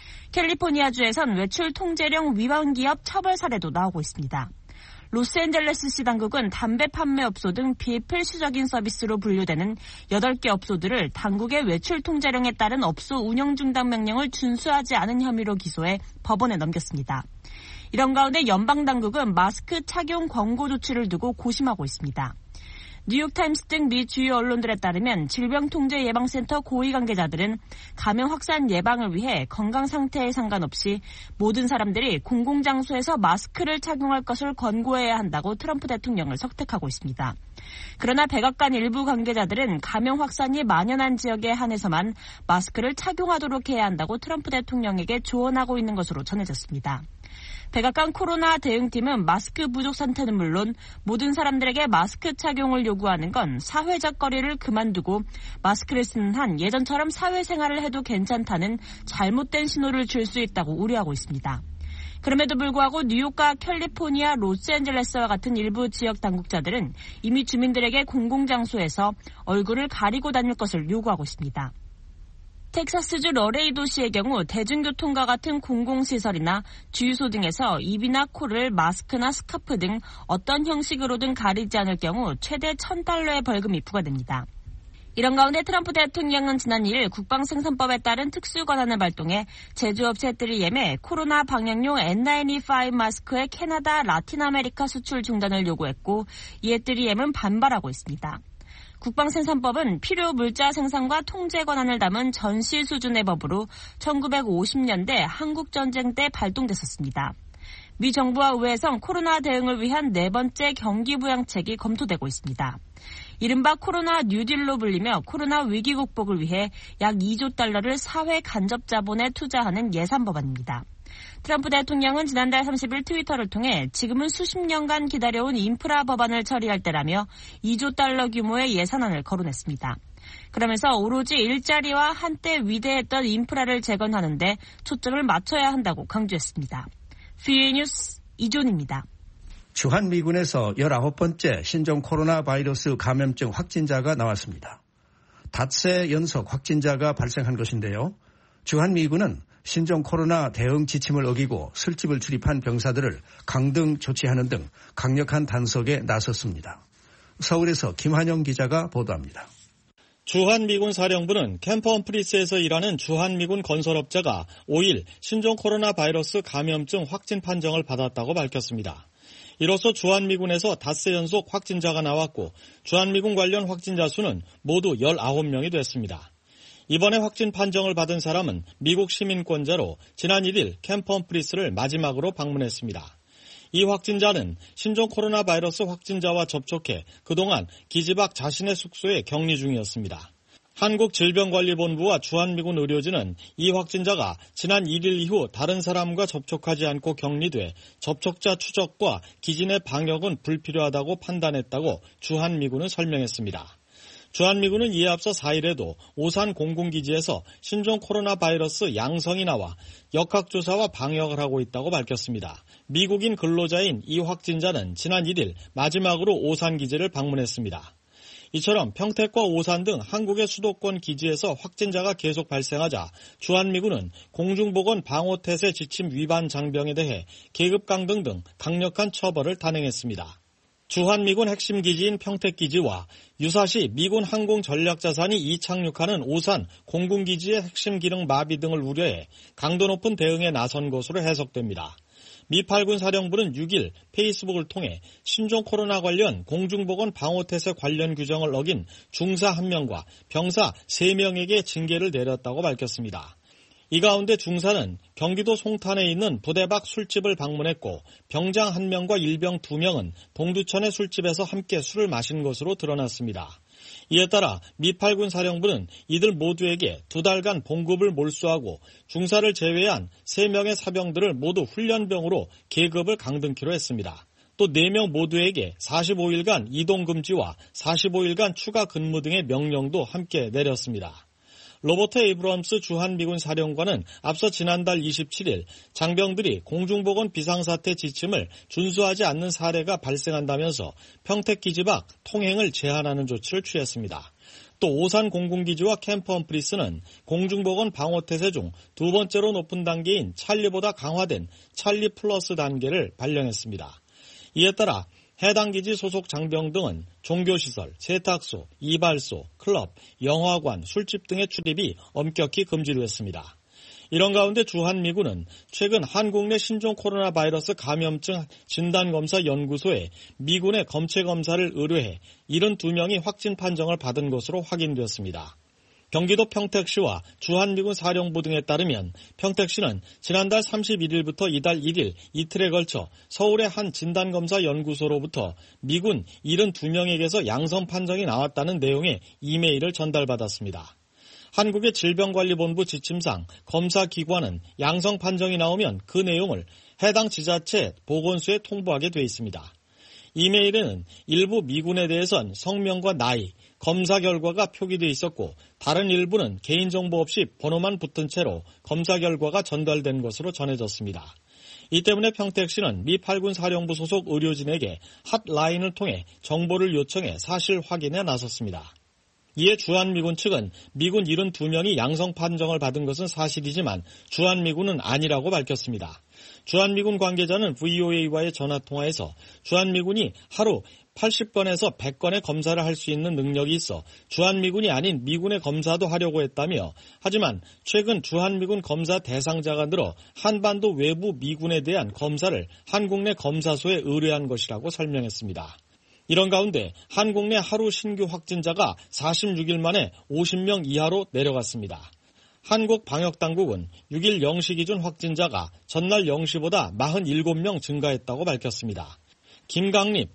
M: 캘리포니아주에선 외출 통제령 위반 기업 처벌 사례도 나오고 있습니다. 로스앤젤레스시 당국은 담배 판매업소 등 비필수적인 서비스로 분류되는 여덟 개 업소들을 당국의 외출 통제령에 따른 업소 운영 중단 명령을 준수하지 않은 혐의로 기소해 법원에 넘겼습니다. 이런 가운데 연방당국은 마스크 착용 권고 조치를 두고 고심하고 있습니다. 뉴욕타임스 등 미 주요 언론들에 따르면 질병통제예방센터 고위 관계자들은 감염 확산 예방을 위해 건강 상태에 상관없이 모든 사람들이 공공장소에서 마스크를 착용할 것을 권고해야 한다고 트럼프 대통령을 설득하고 있습니다. 그러나 백악관 일부 관계자들은 감염 확산이 만연한 지역에 한해서만 마스크를 착용하도록 해야 한다고 트럼프 대통령에게 조언하고 있는 것으로 전해졌습니다. 백악관 코로나 대응팀은 마스크 부족 상태는 물론 모든 사람들에게 마스크 착용을 요구하는 건 사회적 거리를 그만두고 마스크를 쓰는 한 예전처럼 사회생활을 해도 괜찮다는 잘못된 신호를 줄 수 있다고 우려하고 있습니다. 그럼에도 불구하고 뉴욕과 캘리포니아, 로스앤젤레스와 같은 일부 지역 당국자들은 이미 주민들에게 공공장소에서 얼굴을 가리고 다닐 것을 요구하고 있습니다. 텍사스주 러레이 도시의 경우 대중교통과 같은 공공시설이나 주유소 등에서 입이나 코를 마스크나 스카프 등 어떤 형식으로든 가리지 않을 경우 최대 천 달러의 벌금이 부과됩니다. 이런 가운데 트럼프 대통령은 지난 이 일 국방생산법에 따른 특수권한을 발동해 제조업체 쓰리엠에 코로나 방역용 엔 나인티파이브 마스크의 캐나다, 라틴 아메리카 수출 중단을 요구했고 이에 쓰리엠은 반발하고 있습니다. 국방생산법은 필요 물자 생산과 통제 권한을 담은 전시 수준의 법으로 천구백오십 년대 한국전쟁 때 발동됐었습니다. 미 정부와 의회에선 코로나 대응을 위한 네 번째 경기부양책이 검토되고 있습니다. 이른바 코로나 뉴딜로 불리며 코로나 위기 극복을 위해 약 이조 달러를 사회 간접 자본에 투자하는 예산 법안입니다. 트럼프 대통령은 지난달 삼십 일 트위터를 통해 지금은 수십 년간 기다려온 인프라 법안을 처리할 때라며 이조 달러 규모의 예산안을 거론했습니다. 그러면서 오로지 일자리와 한때 위대했던 인프라를 재건하는 데 초점을 맞춰야 한다고 강조했습니다. 브이오에이 뉴스 이존입니다.
C: 주한미군에서 열아홉 번째 신종 코로나 바이러스 감염증 확진자가 나왔습니다. 닷새 연속 확진자가 발생한 것인데요. 주한미군은 신종 코로나 대응 지침을 어기고 술집을 출입한 병사들을 강등 조치하는 등 강력한 단속에 나섰습니다. 서울에서 김한영 기자가 보도합니다.
I: 주한미군 사령부는 캠프 험프리스에서 일하는 주한미군 건설업자가 오 일 신종 코로나 바이러스 감염증 확진 판정을 받았다고 밝혔습니다. 이로써 주한미군에서 닷새 연속 확진자가 나왔고 주한미군 관련 확진자 수는 모두 열아홉 명이 됐습니다. 이번에 확진 판정을 받은 사람은 미국 시민권자로 지난 일 일 캠프 험프리스를 마지막으로 방문했습니다. 이 확진자는 신종 코로나 바이러스 확진자와 접촉해 그동안 기지 밖 자신의 숙소에 격리 중이었습니다. 한국질병관리본부와 주한미군 의료진은 이 확진자가 지난 일 일 이후 다른 사람과 접촉하지 않고 격리돼 접촉자 추적과 기지 내 방역은 불필요하다고 판단했다고 주한미군은 설명했습니다. 주한미군은 이에 앞서 사 일에도 오산 공군기지에서 신종 코로나 바이러스 양성이 나와 역학조사와 방역을 하고 있다고 밝혔습니다. 미국인 근로자인 이 확진자는 지난 일 일 마지막으로 오산 기지를 방문했습니다. 이처럼 평택과 오산 등 한국의 수도권 기지에서 확진자가 계속 발생하자 주한미군은 공중보건 방호태세 지침 위반 장병에 대해 계급 강등 등 강력한 처벌을 단행했습니다. 주한미군 핵심 기지인 평택기지와 유사시 미군 항공 전략자산이 이착륙하는 오산 공군기지의 핵심 기능 마비 등을 우려해 강도 높은 대응에 나선 것으로 해석됩니다. 미 팔군 사령부는 육 일 페이스북을 통해 신종 코로나 관련 공중보건 방호태세 관련 규정을 어긴 중사 한 명과 병사 세 명에게 징계를 내렸다고 밝혔습니다. 이 가운데 중사는 경기도 송탄에 있는 부대 밖 술집을 방문했고 병장 한 명과 일병 두 명은 동두천의 술집에서 함께 술을 마신 것으로 드러났습니다. 이에 따라 미 팔군 사령부는 이들 모두에게 두 달간 봉급을 몰수하고 중사를 제외한 세 명의 사병들을 모두 훈련병으로 계급을 강등키로 했습니다. 또 네 명 모두에게 사십오 일간 이동금지와 사십오 일간 추가 근무 등의 명령도 함께 내렸습니다. 로버트 에이브럼스 주한미군 사령관은 앞서 지난달 이십칠 일 장병들이 공중보건 비상사태 지침을 준수하지 않는 사례가 발생한다면서 평택기지 밖 통행을 제한하는 조치를 취했습니다. 또 오산 공군기지와 캠프 험프리스는 공중보건 방호태세 중 두 번째로 높은 단계인 찰리보다 강화된 찰리 플러스 단계를 발령했습니다. 이에 따라 해당 기지 소속 장병 등은 종교시설, 세탁소, 이발소, 클럽, 영화관, 술집 등의 출입이 엄격히 금지됐습니다. 이런 가운데 주한미군은 최근 한국 내 신종 코로나 바이러스 감염증 진단검사 연구소에 미군의 검체검사를 의뢰해 칠십이 명이 확진 판정을 받은 것으로 확인됐습니다. 경기도 평택시와 주한미군 사령부 등에 따르면 평택시는 지난달 삼십일 일부터 이달 일 일 이틀에 걸쳐 서울의 한 진단검사 연구소로부터 미군 칠십이 명에게서 양성 판정이 나왔다는 내용의 이메일을 전달받았습니다. 한국의 질병관리본부 지침상 검사기관은 양성 판정이 나오면 그 내용을 해당 지자체 보건소에 통보하게 돼 있습니다. 이메일에는 일부 미군에 대해선 성명과 나이, 검사 결과가 표기돼 있었고 다른 일부는 개인정보 없이 번호만 붙은 채로 검사 결과가 전달된 것으로 전해졌습니다. 이 때문에 평택시는 미 팔군 사령부 소속 의료진에게 핫라인을 통해 정보를 요청해 사실 확인에 나섰습니다. 이에 주한미군 측은 미군 칠십이 명이 양성 판정을 받은 것은 사실이지만 주한미군은 아니라고 밝혔습니다. 주한미군 관계자는 브이오에이와의 전화통화에서 주한미군이 하루 팔십 건에서 백 건의 검사를 할 수 있는 능력이 있어 주한미군이 아닌 미군의 검사도 하려고 했다며 하지만 최근 주한미군 검사 대상자가 늘어 한반도 외부 미군에 대한 검사를 한국 내 검사소에 의뢰한 것이라고 설명했습니다. 이런 가운데 한국 내 하루 신규 확진자가 사십육 일 만에 오십 명 이하로 내려갔습니다. 한국 방역당국은 육 일 영 시 기준 확진자가 전날 영 시보다 사십칠 명 증가했다고 밝혔습니다. 김강립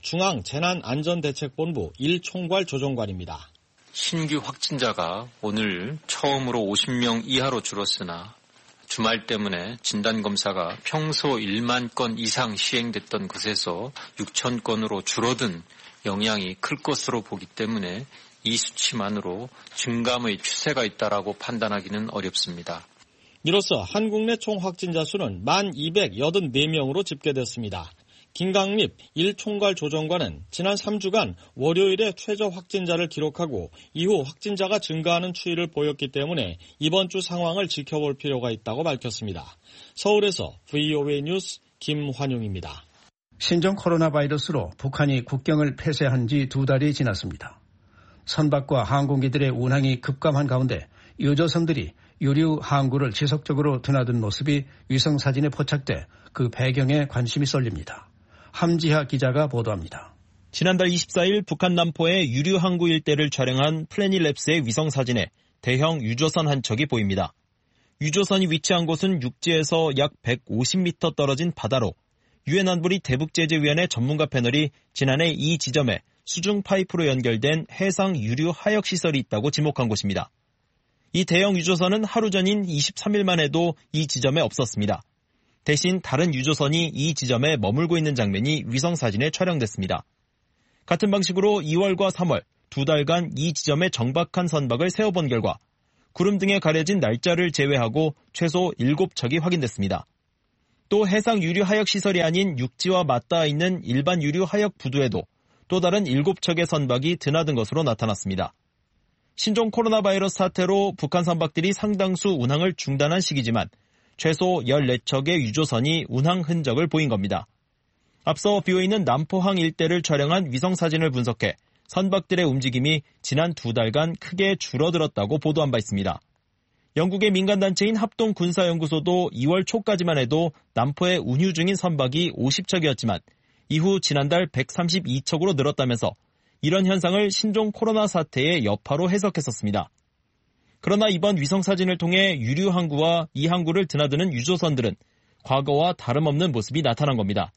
I: 중앙재난안전대책본부 일 총괄 조정관입니다.
N: 신규 확진자가 오늘 처음으로 오십 명 이하로 줄었으나 주말 때문에 진단검사가 평소 일만 건 이상 시행됐던 것에서 육천 건으로 줄어든 영향이 클 것으로 보기 때문에 이 수치만으로 증감의 추세가 있다라고 판단하기는 어렵습니다.
I: 이로써 한국 내 총 확진자 수는 만 이백팔십사 명으로 집계됐습니다. 김강립 일 총괄 조정관은 지난 삼 주간 월요일에 최저 확진자를 기록하고 이후 확진자가 증가하는 추이를 보였기 때문에 이번 주 상황을 지켜볼 필요가 있다고 밝혔습니다. 서울에서 브이오에이 뉴스 김환용입니다.
C: 신종 코로나 바이러스로 북한이 국경을 폐쇄한 지 두 달이 지났습니다. 선박과 항공기들의 운항이 급감한 가운데 유조선들이 유류 항구를 지속적으로 드나든 모습이 위성사진에 포착돼 그 배경에 관심이 쏠립니다. 함지하 기자가 보도합니다.
O: 지난달 이십사일 북한 남포의 유류 항구 일대를 촬영한 플래닛랩스의 위성사진에 대형 유조선 한 척이 보입니다. 유조선이 위치한 곳은 육지에서 약 백오십 미터 떨어진 바다로 유엔 안보리 대북제재위원회 전문가 패널이 지난해 이 지점에 수중 파이프로 연결된 해상 유류 하역 시설이 있다고 지목한 곳입니다. 이 대형 유조선은 하루 전인 이십삼일만 해도 이 지점에 없었습니다. 대신 다른 유조선이 이 지점에 머물고 있는 장면이 위성사진에 촬영됐습니다. 같은 방식으로 이월과 삼월 두 달간 이 지점에 정박한 선박을 세어본 결과 구름 등에 가려진 날짜를 제외하고 최소 일곱 척이 확인됐습니다. 또 해상 유류 하역 시설이 아닌 육지와 맞닿아 있는 일반 유류 하역 부두에도 또 다른 일곱 척의 선박이 드나든 것으로 나타났습니다. 신종 코로나 바이러스 사태로 북한 선박들이 상당수 운항을 중단한 시기지만 최소 열네 척의 유조선이 운항 흔적을 보인 겁니다. 앞서 비어있는 남포항 일대를 촬영한 위성사진을 분석해 선박들의 움직임이 지난 두 달간 크게 줄어들었다고 보도한 바 있습니다. 영국의 민간단체인 합동군사연구소도 이월 초까지만 해도 남포에 운유 중인 선박이 오십 척이었지만 이후 지난달 백삼십이 척으로 늘었다면서 이런 현상을 신종 코로나 사태의 여파로 해석했었습니다. 그러나 이번 위성사진을 통해 유류 항구와 이 항구를 드나드는 유조선들은 과거와 다름없는 모습이 나타난 겁니다.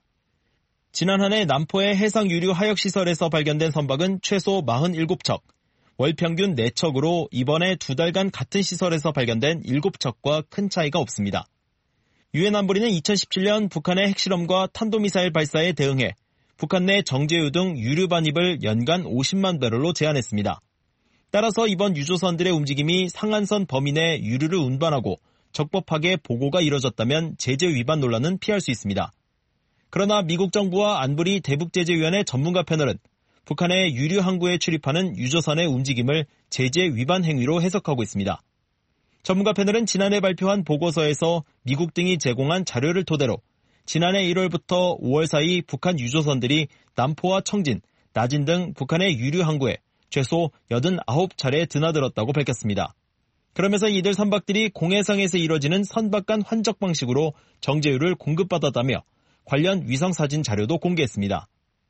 O: 지난 한 해 남포의 해상 유류 하역 시설에서 발견된 선박은 최소 사십칠 척, 월 평균 네 척으로 이번에 두 달간 같은 시설에서 발견된 일곱 척과 큰 차이가 없습니다. 유엔 안보리는 이천십칠년 북한의 핵실험과 탄도미사일 발사에 대응해 북한 내 정제유 등 유류 반입을 연간 오십만 배럴로 제한했습니다. 따라서 이번 유조선들의 움직임이 상한선 범위 내 유류를 운반하고 적법하게 보고가 이뤄졌다면 제재 위반 논란은 피할 수 있습니다. 그러나 미국 정부와 안보리 대북제재위원회 전문가 패널은 북한의 유류 항구에 출입하는 유조선의 움직임을 제재 위반 행위로 해석하고 있습니다. 전문가 패널은 지난해 발표한 보고서에서 미국 등이 제공한 자료를 토대로 지난해 일월부터 오월 사이 북한 유조선들이 남포와 청진, 나진 등 북한의 유류 항구에 최소 팔십구 차례 드나들었다고 밝혔습니다. 그러면서 이들 선박들이 공해상에서 이뤄지는 선박 간 환적 방식으로 정제유를 공급받았다며 관련 위성사진 자료도 공개했습니다.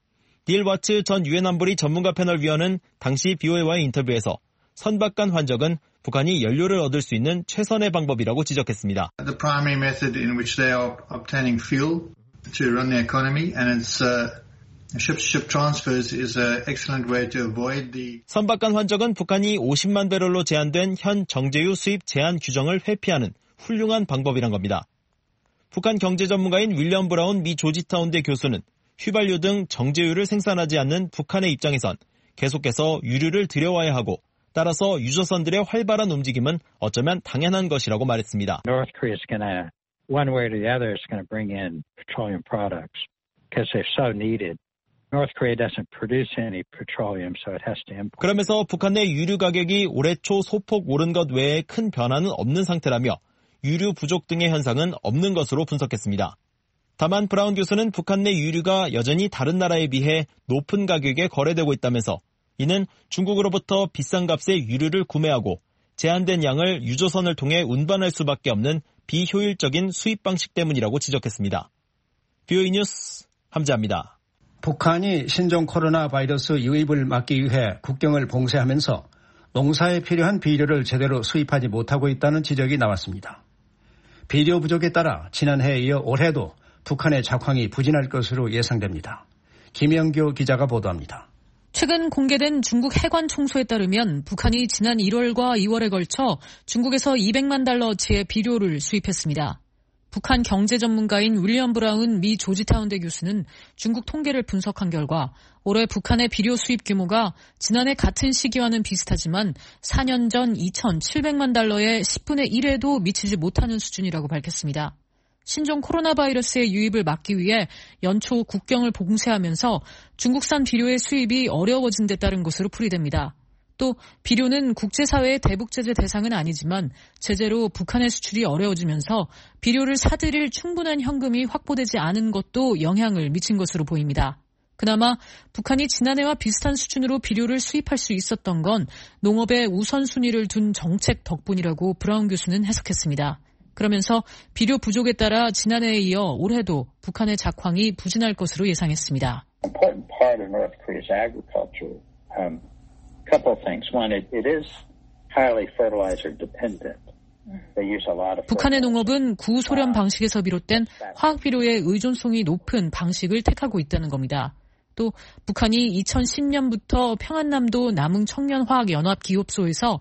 O: 닐 와츠 전 유엔 안보리 전문가 패널 위원은 당시 비오에이와의 인터뷰에서 선박 간 환적은 북한이 연료를 얻을 수 있는 최선의 방법이라고 지적했습니다.
P: The primary method in which they are obtaining fuel to run the economy and it's uh, ship-to-ship transfers is an excellent way to avoid the
O: 선박 간 환적은 북한이 오십만 배럴로 제한된 현 정제유 수입 제한 규정을 회피하는 훌륭한 방법이란 겁니다. 북한 경제 전문가인 윌리엄 브라운 미 조지타운대 교수는 휘발유 등 정제유를 생산하지 않는 북한의 입장에선 계속해서 유류를 들여와야 하고 따라서 유조선들의 활발한 움직임은 어쩌면 당연한 것이라고 말했습니다.
Q: North Korea is going to, one way or the other, is going to bring in petroleum products because they're so needed. North Korea doesn't produce any petroleum, so it has to import.
O: 그러면서 북한 내 유류 가격이 올해 초 소폭 오른 것 외에 큰 변화는 없는 상태라며 유류 부족 등의 현상은 없는 것으로 분석했습니다. 다만 브라운 교수는 북한 내 유류가 여전히 다른 나라에 비해 높은 가격에 거래되고 있다면서 이는 중국으로부터 비싼 값에 유류를 구매하고 제한된 양을 유조선을 통해 운반할 수밖에 없는 비효율적인 수입 방식 때문이라고 지적했습니다. 비오이 뉴스 함재합니다.
C: 북한이 신종 코로나 바이러스 유입을 막기 위해 국경을 봉쇄하면서 농사에 필요한 비료를 제대로 수입하지 못하고 있다는 지적이 나왔습니다. 비료 부족에 따라 지난해에 이어 올해도 북한의 작황이 부진할 것으로 예상됩니다. 김영교 기자가 보도합니다.
E: 최근 공개된 중국 해관 총소에 따르면 북한이 지난 일월과 이월에 걸쳐 중국에서 이백만 달러어치의 비료를 수입했습니다. 북한 경제 전문가인 윌리엄 브라운 미 조지타운대 교수는 중국 통계를 분석한 결과 올해 북한의 비료 수입 규모가 지난해 같은 시기와는 비슷하지만 사 년 전 이천칠백만 달러의 십분의 일에도 미치지 못하는 수준이라고 밝혔습니다. 신종 코로나 바이러스의 유입을 막기 위해 연초 국경을 봉쇄하면서 중국산 비료의 수입이 어려워진 데 따른 것으로 풀이됩니다. 또 비료는 국제사회의 대북제재 대상은 아니지만 제재로 북한의 수출이 어려워지면서 비료를 사들일 충분한 현금이 확보되지 않은 것도 영향을 미친 것으로 보입니다. 그나마 북한이 지난해와 비슷한 수준으로 비료를 수입할 수 있었던 건 농업에 우선순위를 둔 정책 덕분이라고 브라운 교수는 해석했습니다.
R: 그러면서 비료 부족에 따라 지난해에 이어 올해도 북한의 작황이 부진할 것으로 예상했습니다.
S: Important part of North Korea's agriculture, um, couple of things. One, it, it is highly fertilizer dependent. They use a lot of.
R: 북한의 농업은 구소련 방식에서 비롯된 화학 비료의 의존성이 높은 방식을 택하고 있다는 겁니다. 또 북한이 이천십 년부터 평안남도 남흥청년화학연합기업소에서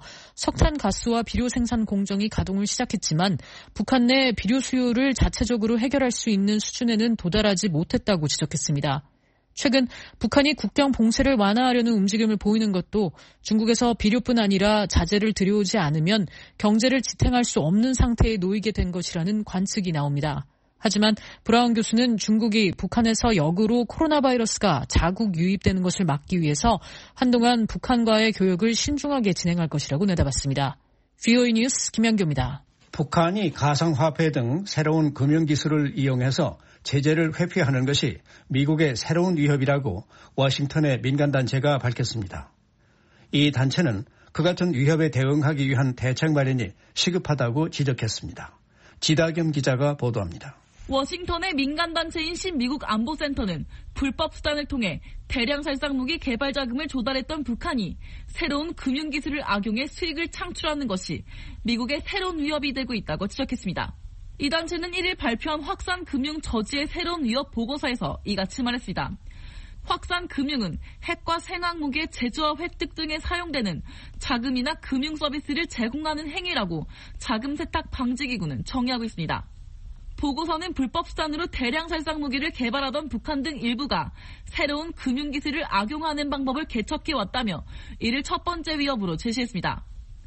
R: 석탄가스와 비료 생산 공정이 가동을 시작했지만 북한 내 비료 수요를 자체적으로 해결할 수 있는 수준에는 도달하지 못했다고 지적했습니다. 최근 북한이 국경 봉쇄를 완화하려는 움직임을 보이는 것도 중국에서 비료뿐 아니라 자재를 들여오지 않으면 경제를 지탱할 수 없는 상태에 놓이게 된 것이라는 관측이 나옵니다. 하지만 브라운 교수는 중국이 북한에서 역으로 코로나 바이러스가 자국 유입되는 것을 막기 위해서 한동안 북한과의 교역을 신중하게 진행할 것이라고 내다봤습니다. 브이오에이 뉴스 김현규입니다.
C: 북한이 가상화폐 등 새로운 금융기술을 이용해서 제재를 회피하는 것이 미국의 새로운 위협이라고 워싱턴의 민간단체가 밝혔습니다. 이 단체는 그 같은 위협에 대응하기 위한 대책 마련이 시급하다고 지적했습니다. 지다겸 기자가 보도합니다.
E: 워싱턴의 민간단체인 신미국 안보센터는 불법 수단을 통해 대량 살상 무기 개발 자금을 조달했던 북한이 새로운 금융기술을 악용해 수익을 창출하는 것이 미국의 새로운 위협이 되고 있다고 지적했습니다. 이 단체는 일 일 발표한 확산 금융 저지의 새로운 위협 보고서에서 이같이 말했습니다. 확산 금융은 핵과 생화무기의 제조와 획득 등에 사용되는 자금이나 금융 서비스를 제공하는 행위라고 자금 세탁 방지 기구는 정의하고 있습니다. 보고서는 불법 수단으로 대량 살상 무기를 개발하던 북한 등 일부가 새로운 금융기술을 악용하는 방법을 개척해왔다며 이를 첫 번째 위협으로 제시했습니다.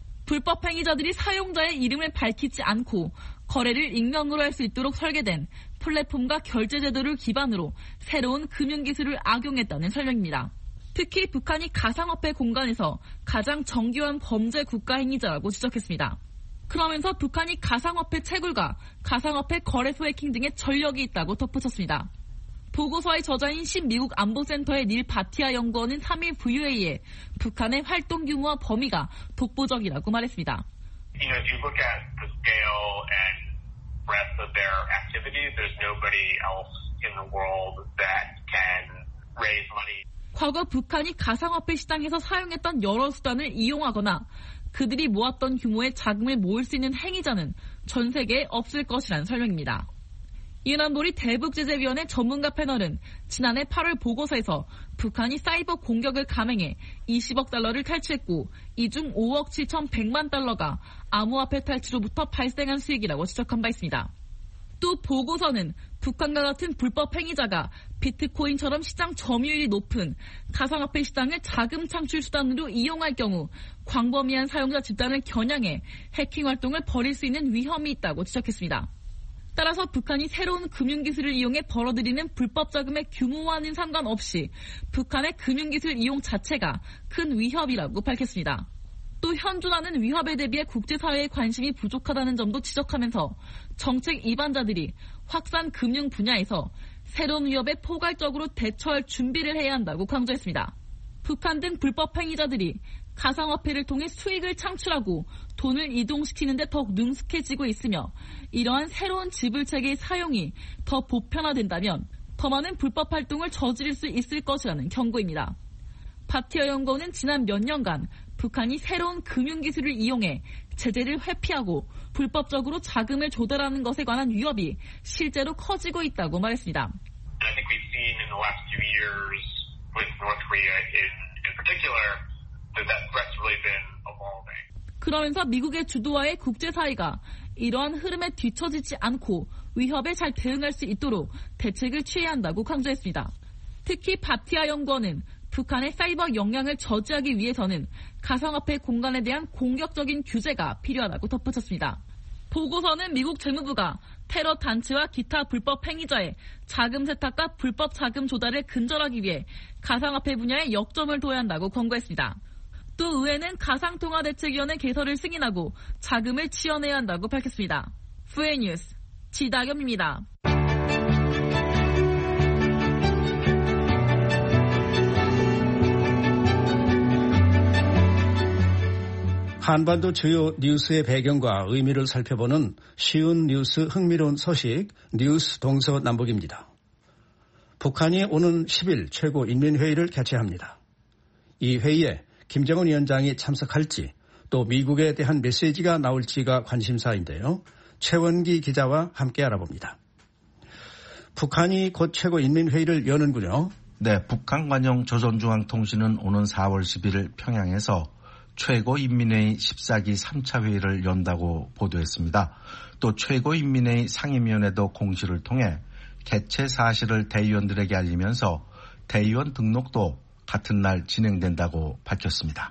E: 불법 행위자들이 사용자의 이름을 밝히지 않고 거래를 익명으로 할 수 있도록 설계된 플랫폼과 결제 제도를 기반으로 새로운 금융기술을 악용했다는 설명입니다. 특히 북한이 가상화폐 공간에서 가장 정교한 범죄 국가 행위자라고 지적했습니다. 그러면서 북한이 가상화폐 채굴과 가상화폐 거래소 해킹 등의 전력이 있다고 덧붙였습니다. 보고서의 저자인 신미국 안보센터의 닐 바티아 연구원은 삼 일 브이오에이에 북한의 활동 규모와 범위가 독보적이라고 말했습니다.
T: You know, if you look at the scale and breadth of their activities, there's nobody else in the world that can raise money.
E: 과거 북한이 가상화폐 시장에서 사용했던 여러 수단을 이용하거나 그들이 모았던 규모의 자금을 모을 수 있는 행위자는 전 세계에 없을 것이라는 설명입니다. 이은한보리 대북제재위원회 전문가 패널은 지난해 팔월 보고서에서 북한이 사이버 공격을 감행해 이십억 달러를 탈취했고 이 중 오억 칠천백만 달러가 암호화폐 탈취로부터 발생한 수익이라고 지적한 바 있습니다. 또 보고서는 북한과 같은 불법 행위자가 비트코인처럼 시장 점유율이 높은 가상화폐 시장을 자금 창출 수단으로 이용할 경우 광범위한 사용자 집단을 겨냥해 해킹 활동을 벌일 수 있는 위험이 있다고 지적했습니다. 따라서 북한이 새로운 금융기술을 이용해 벌어들이는 불법 자금의 규모와는 상관없이 북한의 금융기술 이용 자체가 큰 위협이라고 밝혔습니다. 또 현존하는 위협에 대비해 국제사회의 관심이 부족하다는 점도 지적하면서 정책 이반자들이 확산 금융 분야에서 새로운 위협에 포괄적으로 대처할 준비를 해야 한다고 강조했습니다. 북한 등 불법 행위자들이 가상화폐를 통해 수익을 창출하고 돈을 이동시키는 데 더욱 능숙해지고 있으며 이러한 새로운 지불체계의 사용이 더 보편화된다면 더 많은 불법 활동을 저지를 수 있을 것이라는 경고입니다. 바티어 연구원은 지난 몇 년간 북한이 새로운 금융기술을 이용해 제재를 회피하고 불법적으로 자금을 조달하는 것에 관한 위협이 실제로 커지고 있다고 말했습니다.
T: I think we've seen in the last few years with North Korea in, in particular that that threat's really been evolving.
E: 그러면서 미국의 주도하에 국제사회가 이러한 흐름에 뒤처지지 않고 위협에 잘 대응할 수 있도록 대책을 취해야 한다고 강조했습니다. 특히 바티아 연구원은 북한의 사이버 역량을 저지하기 위해서는 가상화폐 공간에 대한 공격적인 규제가 필요하다고 덧붙였습니다. 보고서는 미국 재무부가 테러 단체와 기타 불법 행위자의 자금 세탁과 불법 자금 조달을 근절하기 위해 가상화폐 분야에 역점을 둬야 한다고 권고했습니다. 또 의회는 가상통화대책위원회 개설을 승인하고 자금을 지원해야 한다고 밝혔습니다. 브이오에이 뉴스 지다겸입니다.
C: 한반도 주요 뉴스의 배경과 의미를 살펴보는 쉬운 뉴스 흥미로운 소식 뉴스 동서남북입니다. 북한이 오는 십 일 최고인민회의를 개최합니다. 이 회의에 김정은 위원장이 참석할지 또 미국에 대한 메시지가 나올지가 관심사인데요. 최원기 기자와 함께 알아봅니다. 북한이 곧 최고인민회의를 여는군요.
U: 네, 북한 관영 조선중앙통신은 오는 사월 십일 평양에서 최고인민회의 십사 기 삼 차 회의를 연다고 보도했습니다. 또 최고인민회의 상임위원회도 공시를 통해 개최 사실을 대의원들에게 알리면서 대의원 등록도 같은 날 진행된다고 밝혔습니다.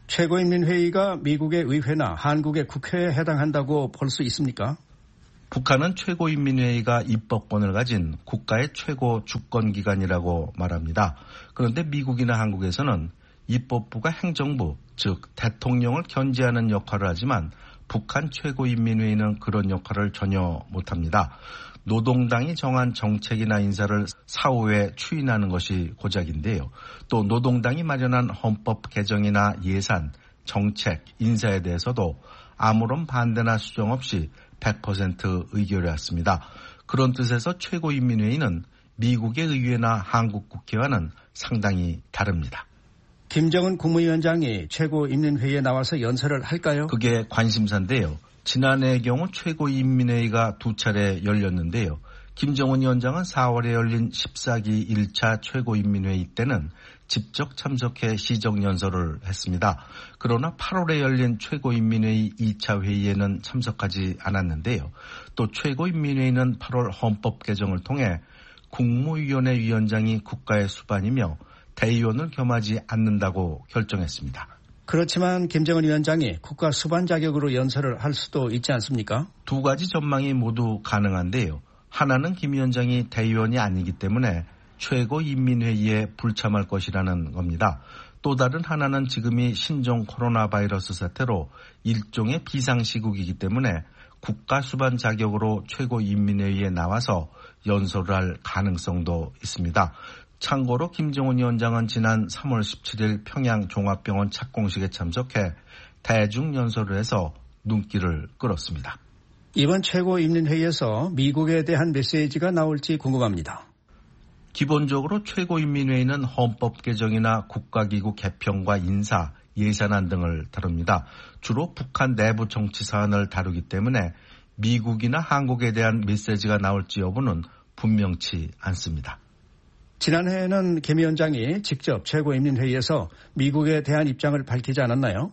C: 최고인민회의가 미국의 의회나 한국의 국회에 해당한다고 볼 수 있습니까?
U: 북한은 최고인민회의가 입법권을 가진 국가의 최고 주권기관이라고 말합니다. 그런데 미국이나 한국에서는 입법부가 행정부, 즉 대통령을 견제하는 역할을 하지만 북한 최고인민회의는 그런 역할을 전혀 못합니다. 노동당이 정한 정책이나 인사를 사후에 추인하는 것이 고작인데요. 또 노동당이 마련한 헌법 개정이나 예산, 정책, 인사에 대해서도 아무런 반대나 수정 없이 백 퍼센트 의결해왔습니다. 그런 뜻에서 최고인민회의는 미국의 의회나 한국 국회와는 상당히 다릅니다.
C: 김정은 국무위원장이 최고인민회의에 나와서 연설을 할까요?
U: 그게 관심사인데요. 지난해의 경우 최고인민회의가 두 차례 열렸는데요. 김정은 위원장은 사월에 열린 십사 기 일 차 최고인민회의 때는 직접 참석해 시정연설을 했습니다. 그러나 팔월에 열린 최고인민회의 이 차 회의에는 참석하지 않았는데요. 또 최고인민회의는 팔월 헌법 개정을 통해 국무위원회 위원장이 국가의 수반이며 대의원을 겸하지 않는다고 결정했습니다.
C: 그렇지만 김정은 위원장이 국가 수반 자격으로 연설을 할 수도 있지 않습니까?
U: 두 가지 전망이 모두 가능한데요. 하나는 김 위원장이 대의원이 아니기 때문에 최고인민회의에 불참할 것이라는 겁니다. 또 다른 하나는 지금이 신종 코로나 바이러스 사태로 일종의 비상시국이기 때문에 국가 수반 자격으로 최고인민회의에 나와서 연설을 할 가능성도 있습니다. 참고로 김정은 위원장은 지난 삼월 십칠일 평양 종합병원 착공식에 참석해 대중연설을 해서 눈길을 끌었습니다.
C: 이번 최고인민회의에서 미국에 대한 메시지가 나올지 궁금합니다.
U: 기본적으로 최고인민회의는 헌법 개정이나 국가기구 개편과 인사, 예산안 등을 다룹니다. 주로 북한 내부 정치 사안을 다루기 때문에 미국이나 한국에 대한 메시지가 나올지 여부는 분명치 않습니다.
C: 지난해에는 김 위원장이 직접 최고인민회의에서 미국에 대한 입장을 밝히지 않았나요?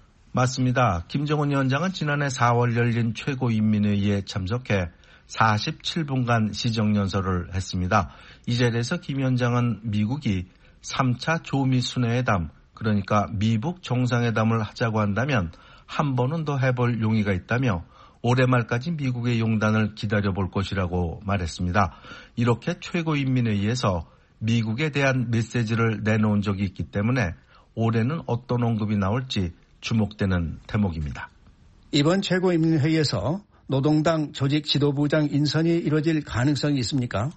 U: 맞습니다. 김정은 위원장은 지난해 사월 열린 최고인민회의에 참석해 사십칠 분간 시정연설을 했습니다. 이 자리에서 김 위원장은 미국이 삼 차 조미순회회담, 그러니까 미북 정상회담을 하자고 한다면 한 번은 더 해볼 용의가 있다며 올해 말까지 미국의 용단을 기다려볼 것이라고 말했습니다. 이렇게 최고인민회의에서 미국에 대한 메시지를 내놓은 적이 있기 때문에 올해는 어떤 언급이 나올지 주목되는 대목입니다.
C: 이번 최고인민회의에서 노동당 조직 지도부장 인선이 이루어질 가능성이 있습니까?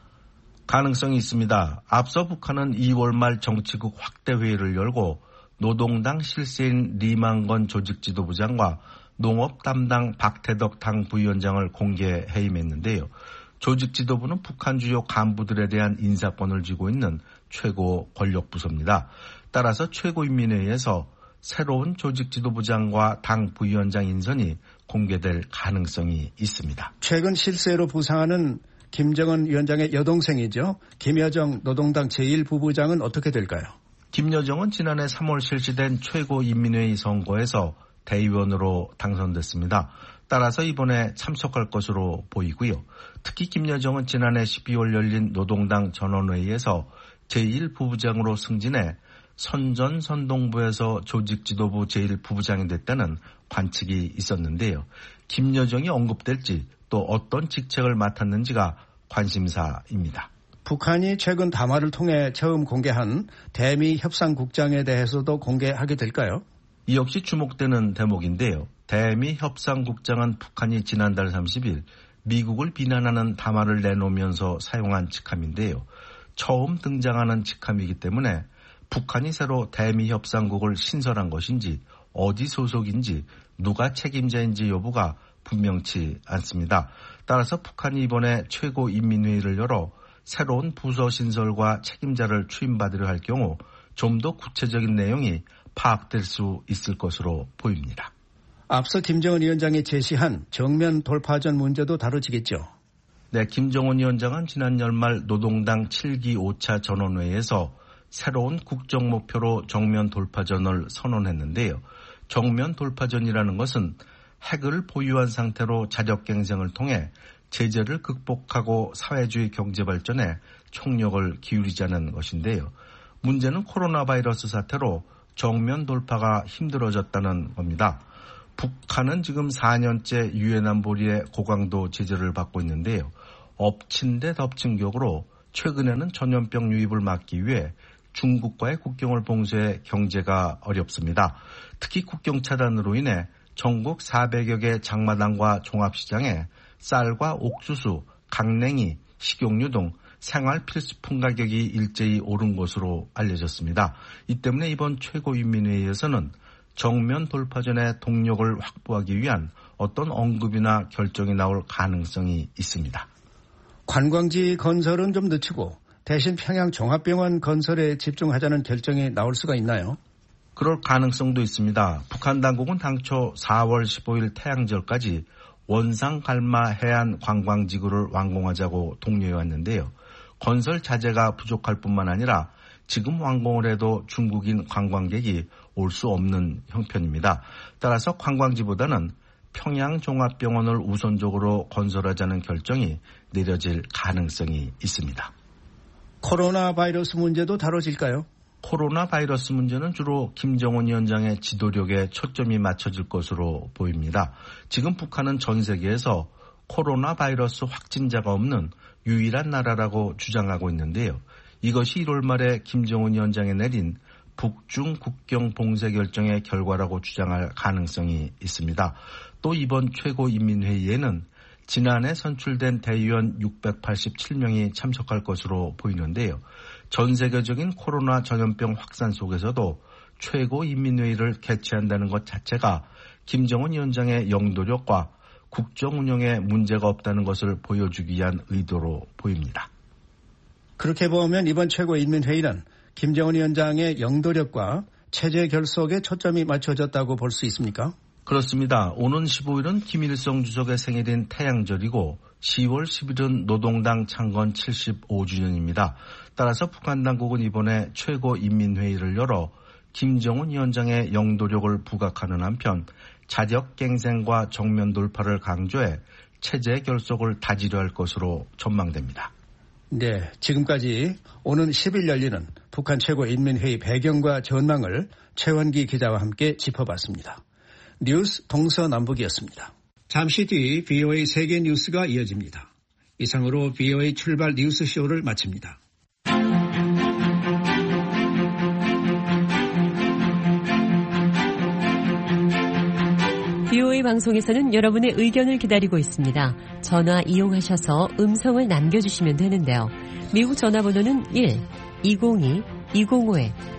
U: 가능성이 있습니다. 앞서 북한은 이월 말 정치국 확대 회의를 열고 노동당 실세인 리만건 조직 지도부장과 농업 담당 박태덕 당 부위원장을 공개 해임했는데요. 조직 지도부는 북한 주요 간부들에 대한 인사권을 쥐고 있는 최고 권력 부서입니다. 따라서 최고인민회의에서 새로운 조직 지도부장과 당 부위원장 인선이 공개될 가능성이 있습니다.
C: 최근 실세로 부상하는 김정은 위원장의 여동생이죠. 김여정 노동당 제일 부부장은 어떻게 될까요?
U: 김여정은 지난해 삼월 실시된 최고인민회의 선거에서 대의원으로 당선됐습니다. 따라서 이번에 참석할 것으로 보이고요. 특히 김여정은 지난해 십이월 열린 노동당 전원회의에서 제일 부부장으로 승진해 선전선동부에서 조직지도부 제일 부부장이 됐다는 관측이 있었는데요. 김여정이 언급될지 또 어떤 직책을 맡았는지가 관심사입니다.
C: 북한이 최근 담화를 통해 처음 공개한 대미 협상국장에 대해서도 공개하게 될까요?
U: 이 역시 주목되는 대목인데요. 대미 협상국장은 북한이 지난달 삼십일 미국을 비난하는 담화를 내놓으면서 사용한 직함인데요. 처음 등장하는 직함이기 때문에 북한이 새로 대미 협상국을 신설한 것인지 어디 소속인지 누가 책임자인지 여부가 분명치 않습니다. 따라서 북한이 이번에 최고인민회의를 열어 새로운 부서 신설과 책임자를 추임받으려 할 경우 좀 더 구체적인 내용이 파악될 수 있을 것으로 보입니다.
C: 앞서 김정은 위원장이 제시한 정면 돌파전 문제도 다뤄지겠죠.
U: 네, 김정은 위원장은 지난 연말 노동당 칠 기 오 차 전원회의에서 새로운 국정 목표로 정면 돌파전을 선언했는데요. 정면 돌파전이라는 것은 핵을 보유한 상태로 자력갱생을 통해 제재를 극복하고 사회주의 경제 발전에 총력을 기울이자는 것인데요. 문제는 코로나 바이러스 사태로 정면 돌파가 힘들어졌다는 겁니다. 북한은 지금 사 년째 유엔 안보리의 고강도 제재를 받고 있는데요. 엎친 데 덮친 격으로 최근에는 전염병 유입을 막기 위해 중국과의 국경을 봉쇄해 경제가 어렵습니다. 특히 국경 차단으로 인해 전국 사백여 개 장마당과 종합시장에 쌀과 옥수수, 강냉이, 식용유 등 생활 필수품 가격이 일제히 오른 것으로 알려졌습니다. 이 때문에 이번 최고인민회의에서는 정면 돌파전의 동력을 확보하기 위한 어떤 언급이나 결정이 나올 가능성이 있습니다.
C: 관광지 건설은 좀 늦추고 대신 평양 종합병원 건설에 집중하자는 결정이 나올 수가 있나요?
U: 그럴 가능성도 있습니다. 북한 당국은 당초 사월 십오일 태양절까지 원상 갈마 해안 관광지구를 완공하자고 독려해왔는데요. 건설 자재가 부족할 뿐만 아니라 지금 완공을 해도 중국인 관광객이 올 수 없는 형편입니다. 따라서 관광지보다는 평양종합병원을 우선적으로 건설하자는 결정이 내려질 가능성이 있습니다.
C: 코로나 바이러스 문제도 다뤄질까요?
U: 코로나 바이러스 문제는 주로 김정은 위원장의 지도력에 초점이 맞춰질 것으로 보입니다. 지금 북한은 전 세계에서 코로나 바이러스 확진자가 없는 유일한 나라라고 주장하고 있는데요. 이것이 일월 말에 김정은 위원장이 내린 북중 국경 봉쇄 결정의 결과라고 주장할 가능성이 있습니다. 또 이번 최고인민회의에는 지난해 선출된 대의원 육백팔십칠 명이 참석할 것으로 보이는데요. 전 세계적인 코로나 전염병 확산 속에서도 최고인민회의를 개최한다는 것 자체가 김정은 위원장의 영도력과 국정 운영에 문제가 없다는 것을 보여주기 위한 의도로 보입니다.
C: 그렇게 보면 이번 최고인민회의는 김정은 위원장의 영도력과 체제 결속에 초점이 맞춰졌다고 볼 수 있습니까?
U: 그렇습니다. 오는 십오일은 김일성 주석의 생일인 태양절이고 시월 십일은 노동당 창건 칠십오 주년입니다. 따라서 북한 당국은 이번에 최고인민회의를 열어 김정은 위원장의 영도력을 부각하는 한편 자력갱생과 정면 돌파를 강조해 체제 결속을 다지려 할 것으로 전망됩니다.
C: 네, 지금까지 오는 십일 열리는 북한 최고인민회의 배경과 전망을 최원기 기자와 함께 짚어봤습니다. 뉴스 동서남북이었습니다. 잠시 뒤 브이오에이 세계 뉴스가 이어집니다. 이상으로 브이오에이 출발 뉴스쇼를 마칩니다.
A: 브이오에이 방송에서는 여러분의 의견을 기다리고 있습니다. 전화 이용하셔서 음성을 남겨주시면 되는데요. 미국 전화번호는 일 이공이 이공오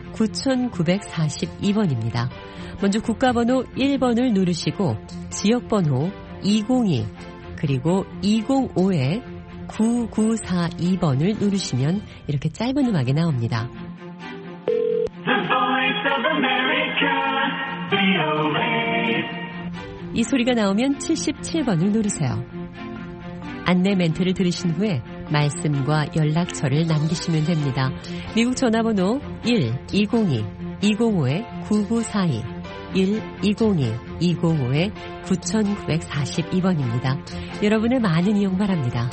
A: 구구사이 번입니다. 먼저 국가번호 일 번을 누르시고 지역번호 이공이 그리고 이공오 구구사이 번을 누르시면 이렇게 짧은 음악이 나옵니다.
V: The Voice of America, 브이오에이.
A: 이 소리가 나오면 칠십칠 번을 누르세요. 안내 멘트를 들으신 후에 말씀과 연락처를 남기시면 됩니다. 미국 전화번호 일 이공이 이공오 구구사이 일 이공이 이공오 구구사이 번입니다. 여러분의 많은 이용 바랍니다.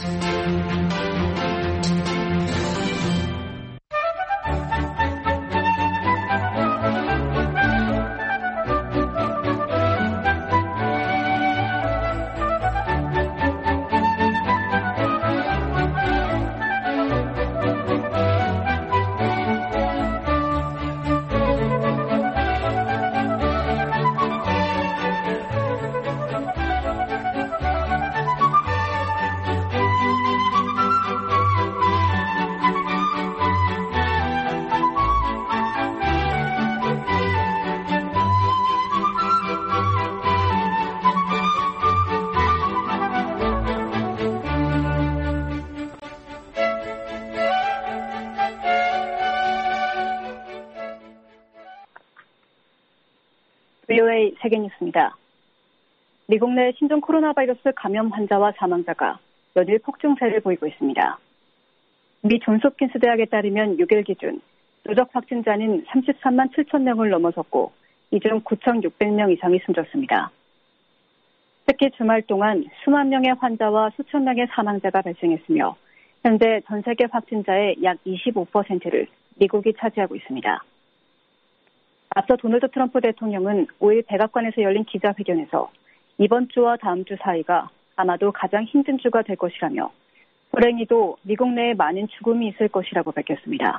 B: 브이오에이 세계뉴스입니다. 미국 내 신종 코로나 바이러스 감염 환자와 사망자가 연일 폭증세를 보이고 있습니다. 미 존스홉킨스 대학에 따르면 육 일 기준 누적 확진자는 삼십삼만 칠천 명을 넘어섰고 이 중 구천육백 명 이상이 숨졌습니다. 특히 주말 동안 수만 명의 환자와 수천 명의 사망자가 발생했으며 현재 전 세계 확진자의 약 이십오 퍼센트를 미국이 차지하고 있습니다. 앞서 도널드 트럼프 대통령은 오 일 백악관에서 열린 기자회견에서 이번 주와 다음 주 사이가 아마도 가장 힘든 주가 될 것이라며 불행히도 미국 내에 많은 죽음이 있을 것이라고 밝혔습니다.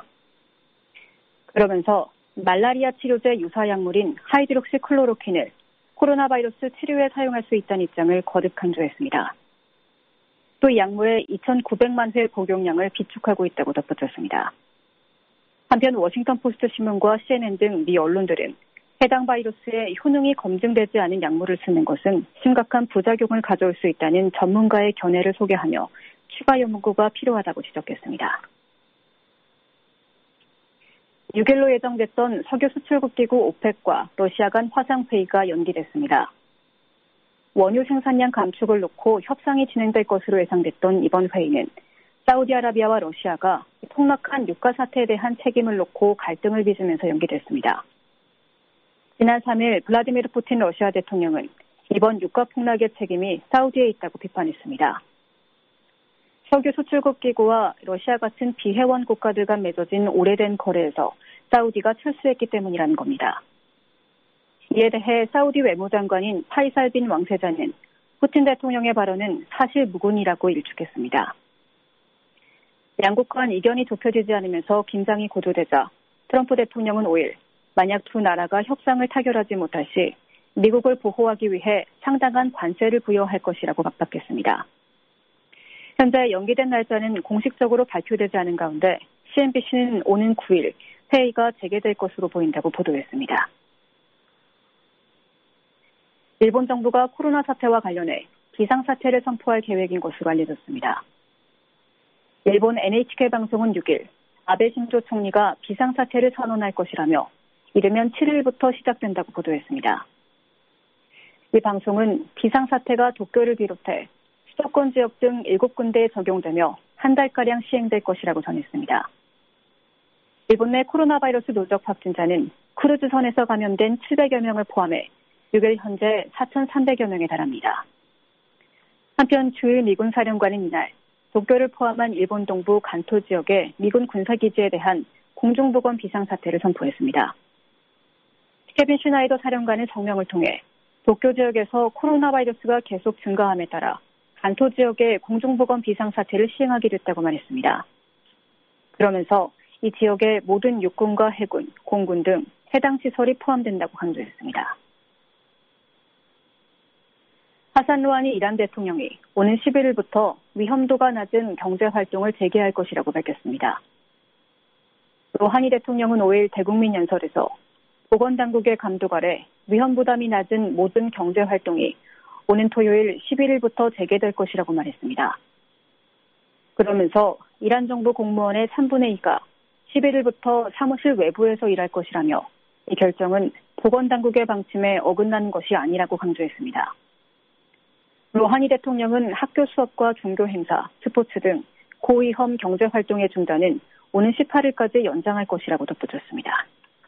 B: 그러면서 말라리아 치료제 유사 약물인 하이드록시클로로킨을 코로나 바이러스 치료에 사용할 수 있다는 입장을 거듭 강조했습니다. 또 이 약물의 이천구백만 회 복용량을 비축하고 있다고 덧붙였습니다. 한편 워싱턴 포스트 신문과 씨엔엔 등 미 언론들은 해당 바이러스의 효능이 검증되지 않은 약물을 쓰는 것은 심각한 부작용을 가져올 수 있다는 전문가의 견해를 소개하며 추가 연구가 필요하다고 지적했습니다. 육 일로 예정됐던 석유 수출국 기구 오펙과 러시아 간 화상회의가 연기됐습니다. 원유 생산량 감축을 놓고 협상이 진행될 것으로 예상됐던 이번 회의는 사우디아라비아와 러시아가 폭락한 유가 사태에 대한 책임을 놓고 갈등을 빚으면서 연기됐습니다. 지난 삼 일 블라디미르 푸틴 러시아 대통령은 이번 유가 폭락의 책임이 사우디에 있다고 비판했습니다. 석유 수출국 기구와 러시아 같은 비회원 국가들 간 맺어진 오래된 거래에서 사우디가 철수했기 때문이라는 겁니다. 이에 대해 사우디 외무장관인 파이살 빈 왕세자는 푸틴 대통령의 발언은 사실 무근이라고 일축했습니다. 양국 간 이견이 좁혀지지 않으면서 긴장이 고조되자 트럼프 대통령은 오 일 만약 두 나라가 협상을 타결하지 못할 시 미국을 보호하기 위해 상당한 관세를 부여할 것이라고 압박했습니다. 현재 연기된 날짜는 공식적으로 발표되지 않은 가운데 씨엔비씨는 오는 구 일 회의가 재개될 것으로 보인다고 보도했습니다. 일본 정부가 코로나 사태와 관련해 비상사태를 선포할 계획인 것으로 알려졌습니다. 일본 엔에이치케이 방송은 육 일 아베 신조 총리가 비상사태를 선언할 것이라며 이르면 칠 일부터 시작된다고 보도했습니다. 이 방송은 비상사태가 도쿄를 비롯해 수도권 지역 등 일곱 군데에 적용되며 한 달가량 시행될 것이라고 전했습니다. 일본 내 코로나 바이러스 누적 확진자는 크루즈선에서 감염된 칠백여 명을 포함해 육 일 현재 사천삼백여 명에 달합니다. 한편 주일 미군 사령관은 이날 도쿄를 포함한 일본 동부 간토 지역의 미군 군사기지에 대한 공중보건 비상사태를 선포했습니다. 케빈 슈나이더 사령관은 성명을 통해 도쿄 지역에서 코로나 바이러스가 계속 증가함에 따라 간토 지역의 공중보건 비상사태를 시행하기로 했다고 말했습니다. 그러면서 이 지역의 모든 육군과 해군, 공군 등 해당 시설이 포함된다고 강조했습니다. 하산 루하니 이란 대통령이 오는 십일 일부터 위험도가 낮은 경제활동을 재개할 것이라고 밝혔습니다. 루하니 대통령은 오 일 대국민 연설에서 보건당국의 감독 아래 위험 부담이 낮은 모든 경제활동이 오는 토요일 십일 일부터 재개될 것이라고 말했습니다. 그러면서 이란 정부 공무원의 삼분의 이가 십일 일부터 사무실 외부에서 일할 것이라며 이 결정은 보건당국의 방침에 어긋나는 것이 아니라고 강조했습니다. 루하니 대통령은 학교 수업과 종교 행사, 스포츠 등 고위험 경제활동의 중단은 오는 십팔 일까지 연장할 것이라고 덧붙였습니다.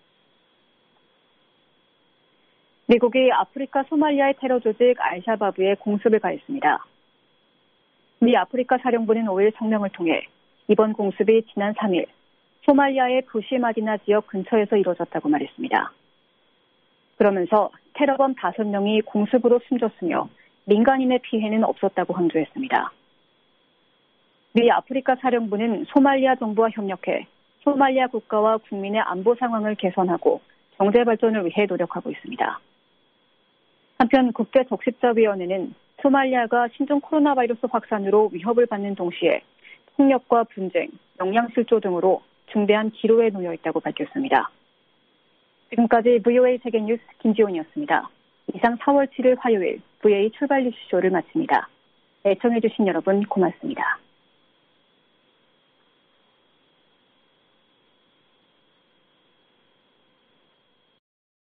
B: 미국이 아프리카 소말리아의 테러 조직 알샤바브에 공습을 가했습니다. 미 아프리카 사령부는 오 일 성명을 통해 이번 공습이 지난 삼 일 소말리아의 부시마디나 지역 근처에서 이루어졌다고 말했습니다. 그러면서 테러범 다섯 명이 공습으로 숨졌으며 민간인의 피해는 없었다고 강조했습니다. 미 아프리카 사령부는 소말리아 정부와 협력해 소말리아 국가와 국민의 안보 상황을 개선하고 경제 발전을 위해 노력하고 있습니다. 한편 국제적십자위원회는 소말리아가 신종 코로나 바이러스 확산으로 위협을 받는 동시에 폭력과 분쟁, 영양실조 등으로 중대한 기로에 놓여 있다고 밝혔습니다. 지금까지 브이오에이 세계뉴스 김지원이었습니다. 이상 사월 칠 일 화요일 브이오에이 출발 뉴스쇼를 마칩니다. 애청해주신 여러분 고맙습니다.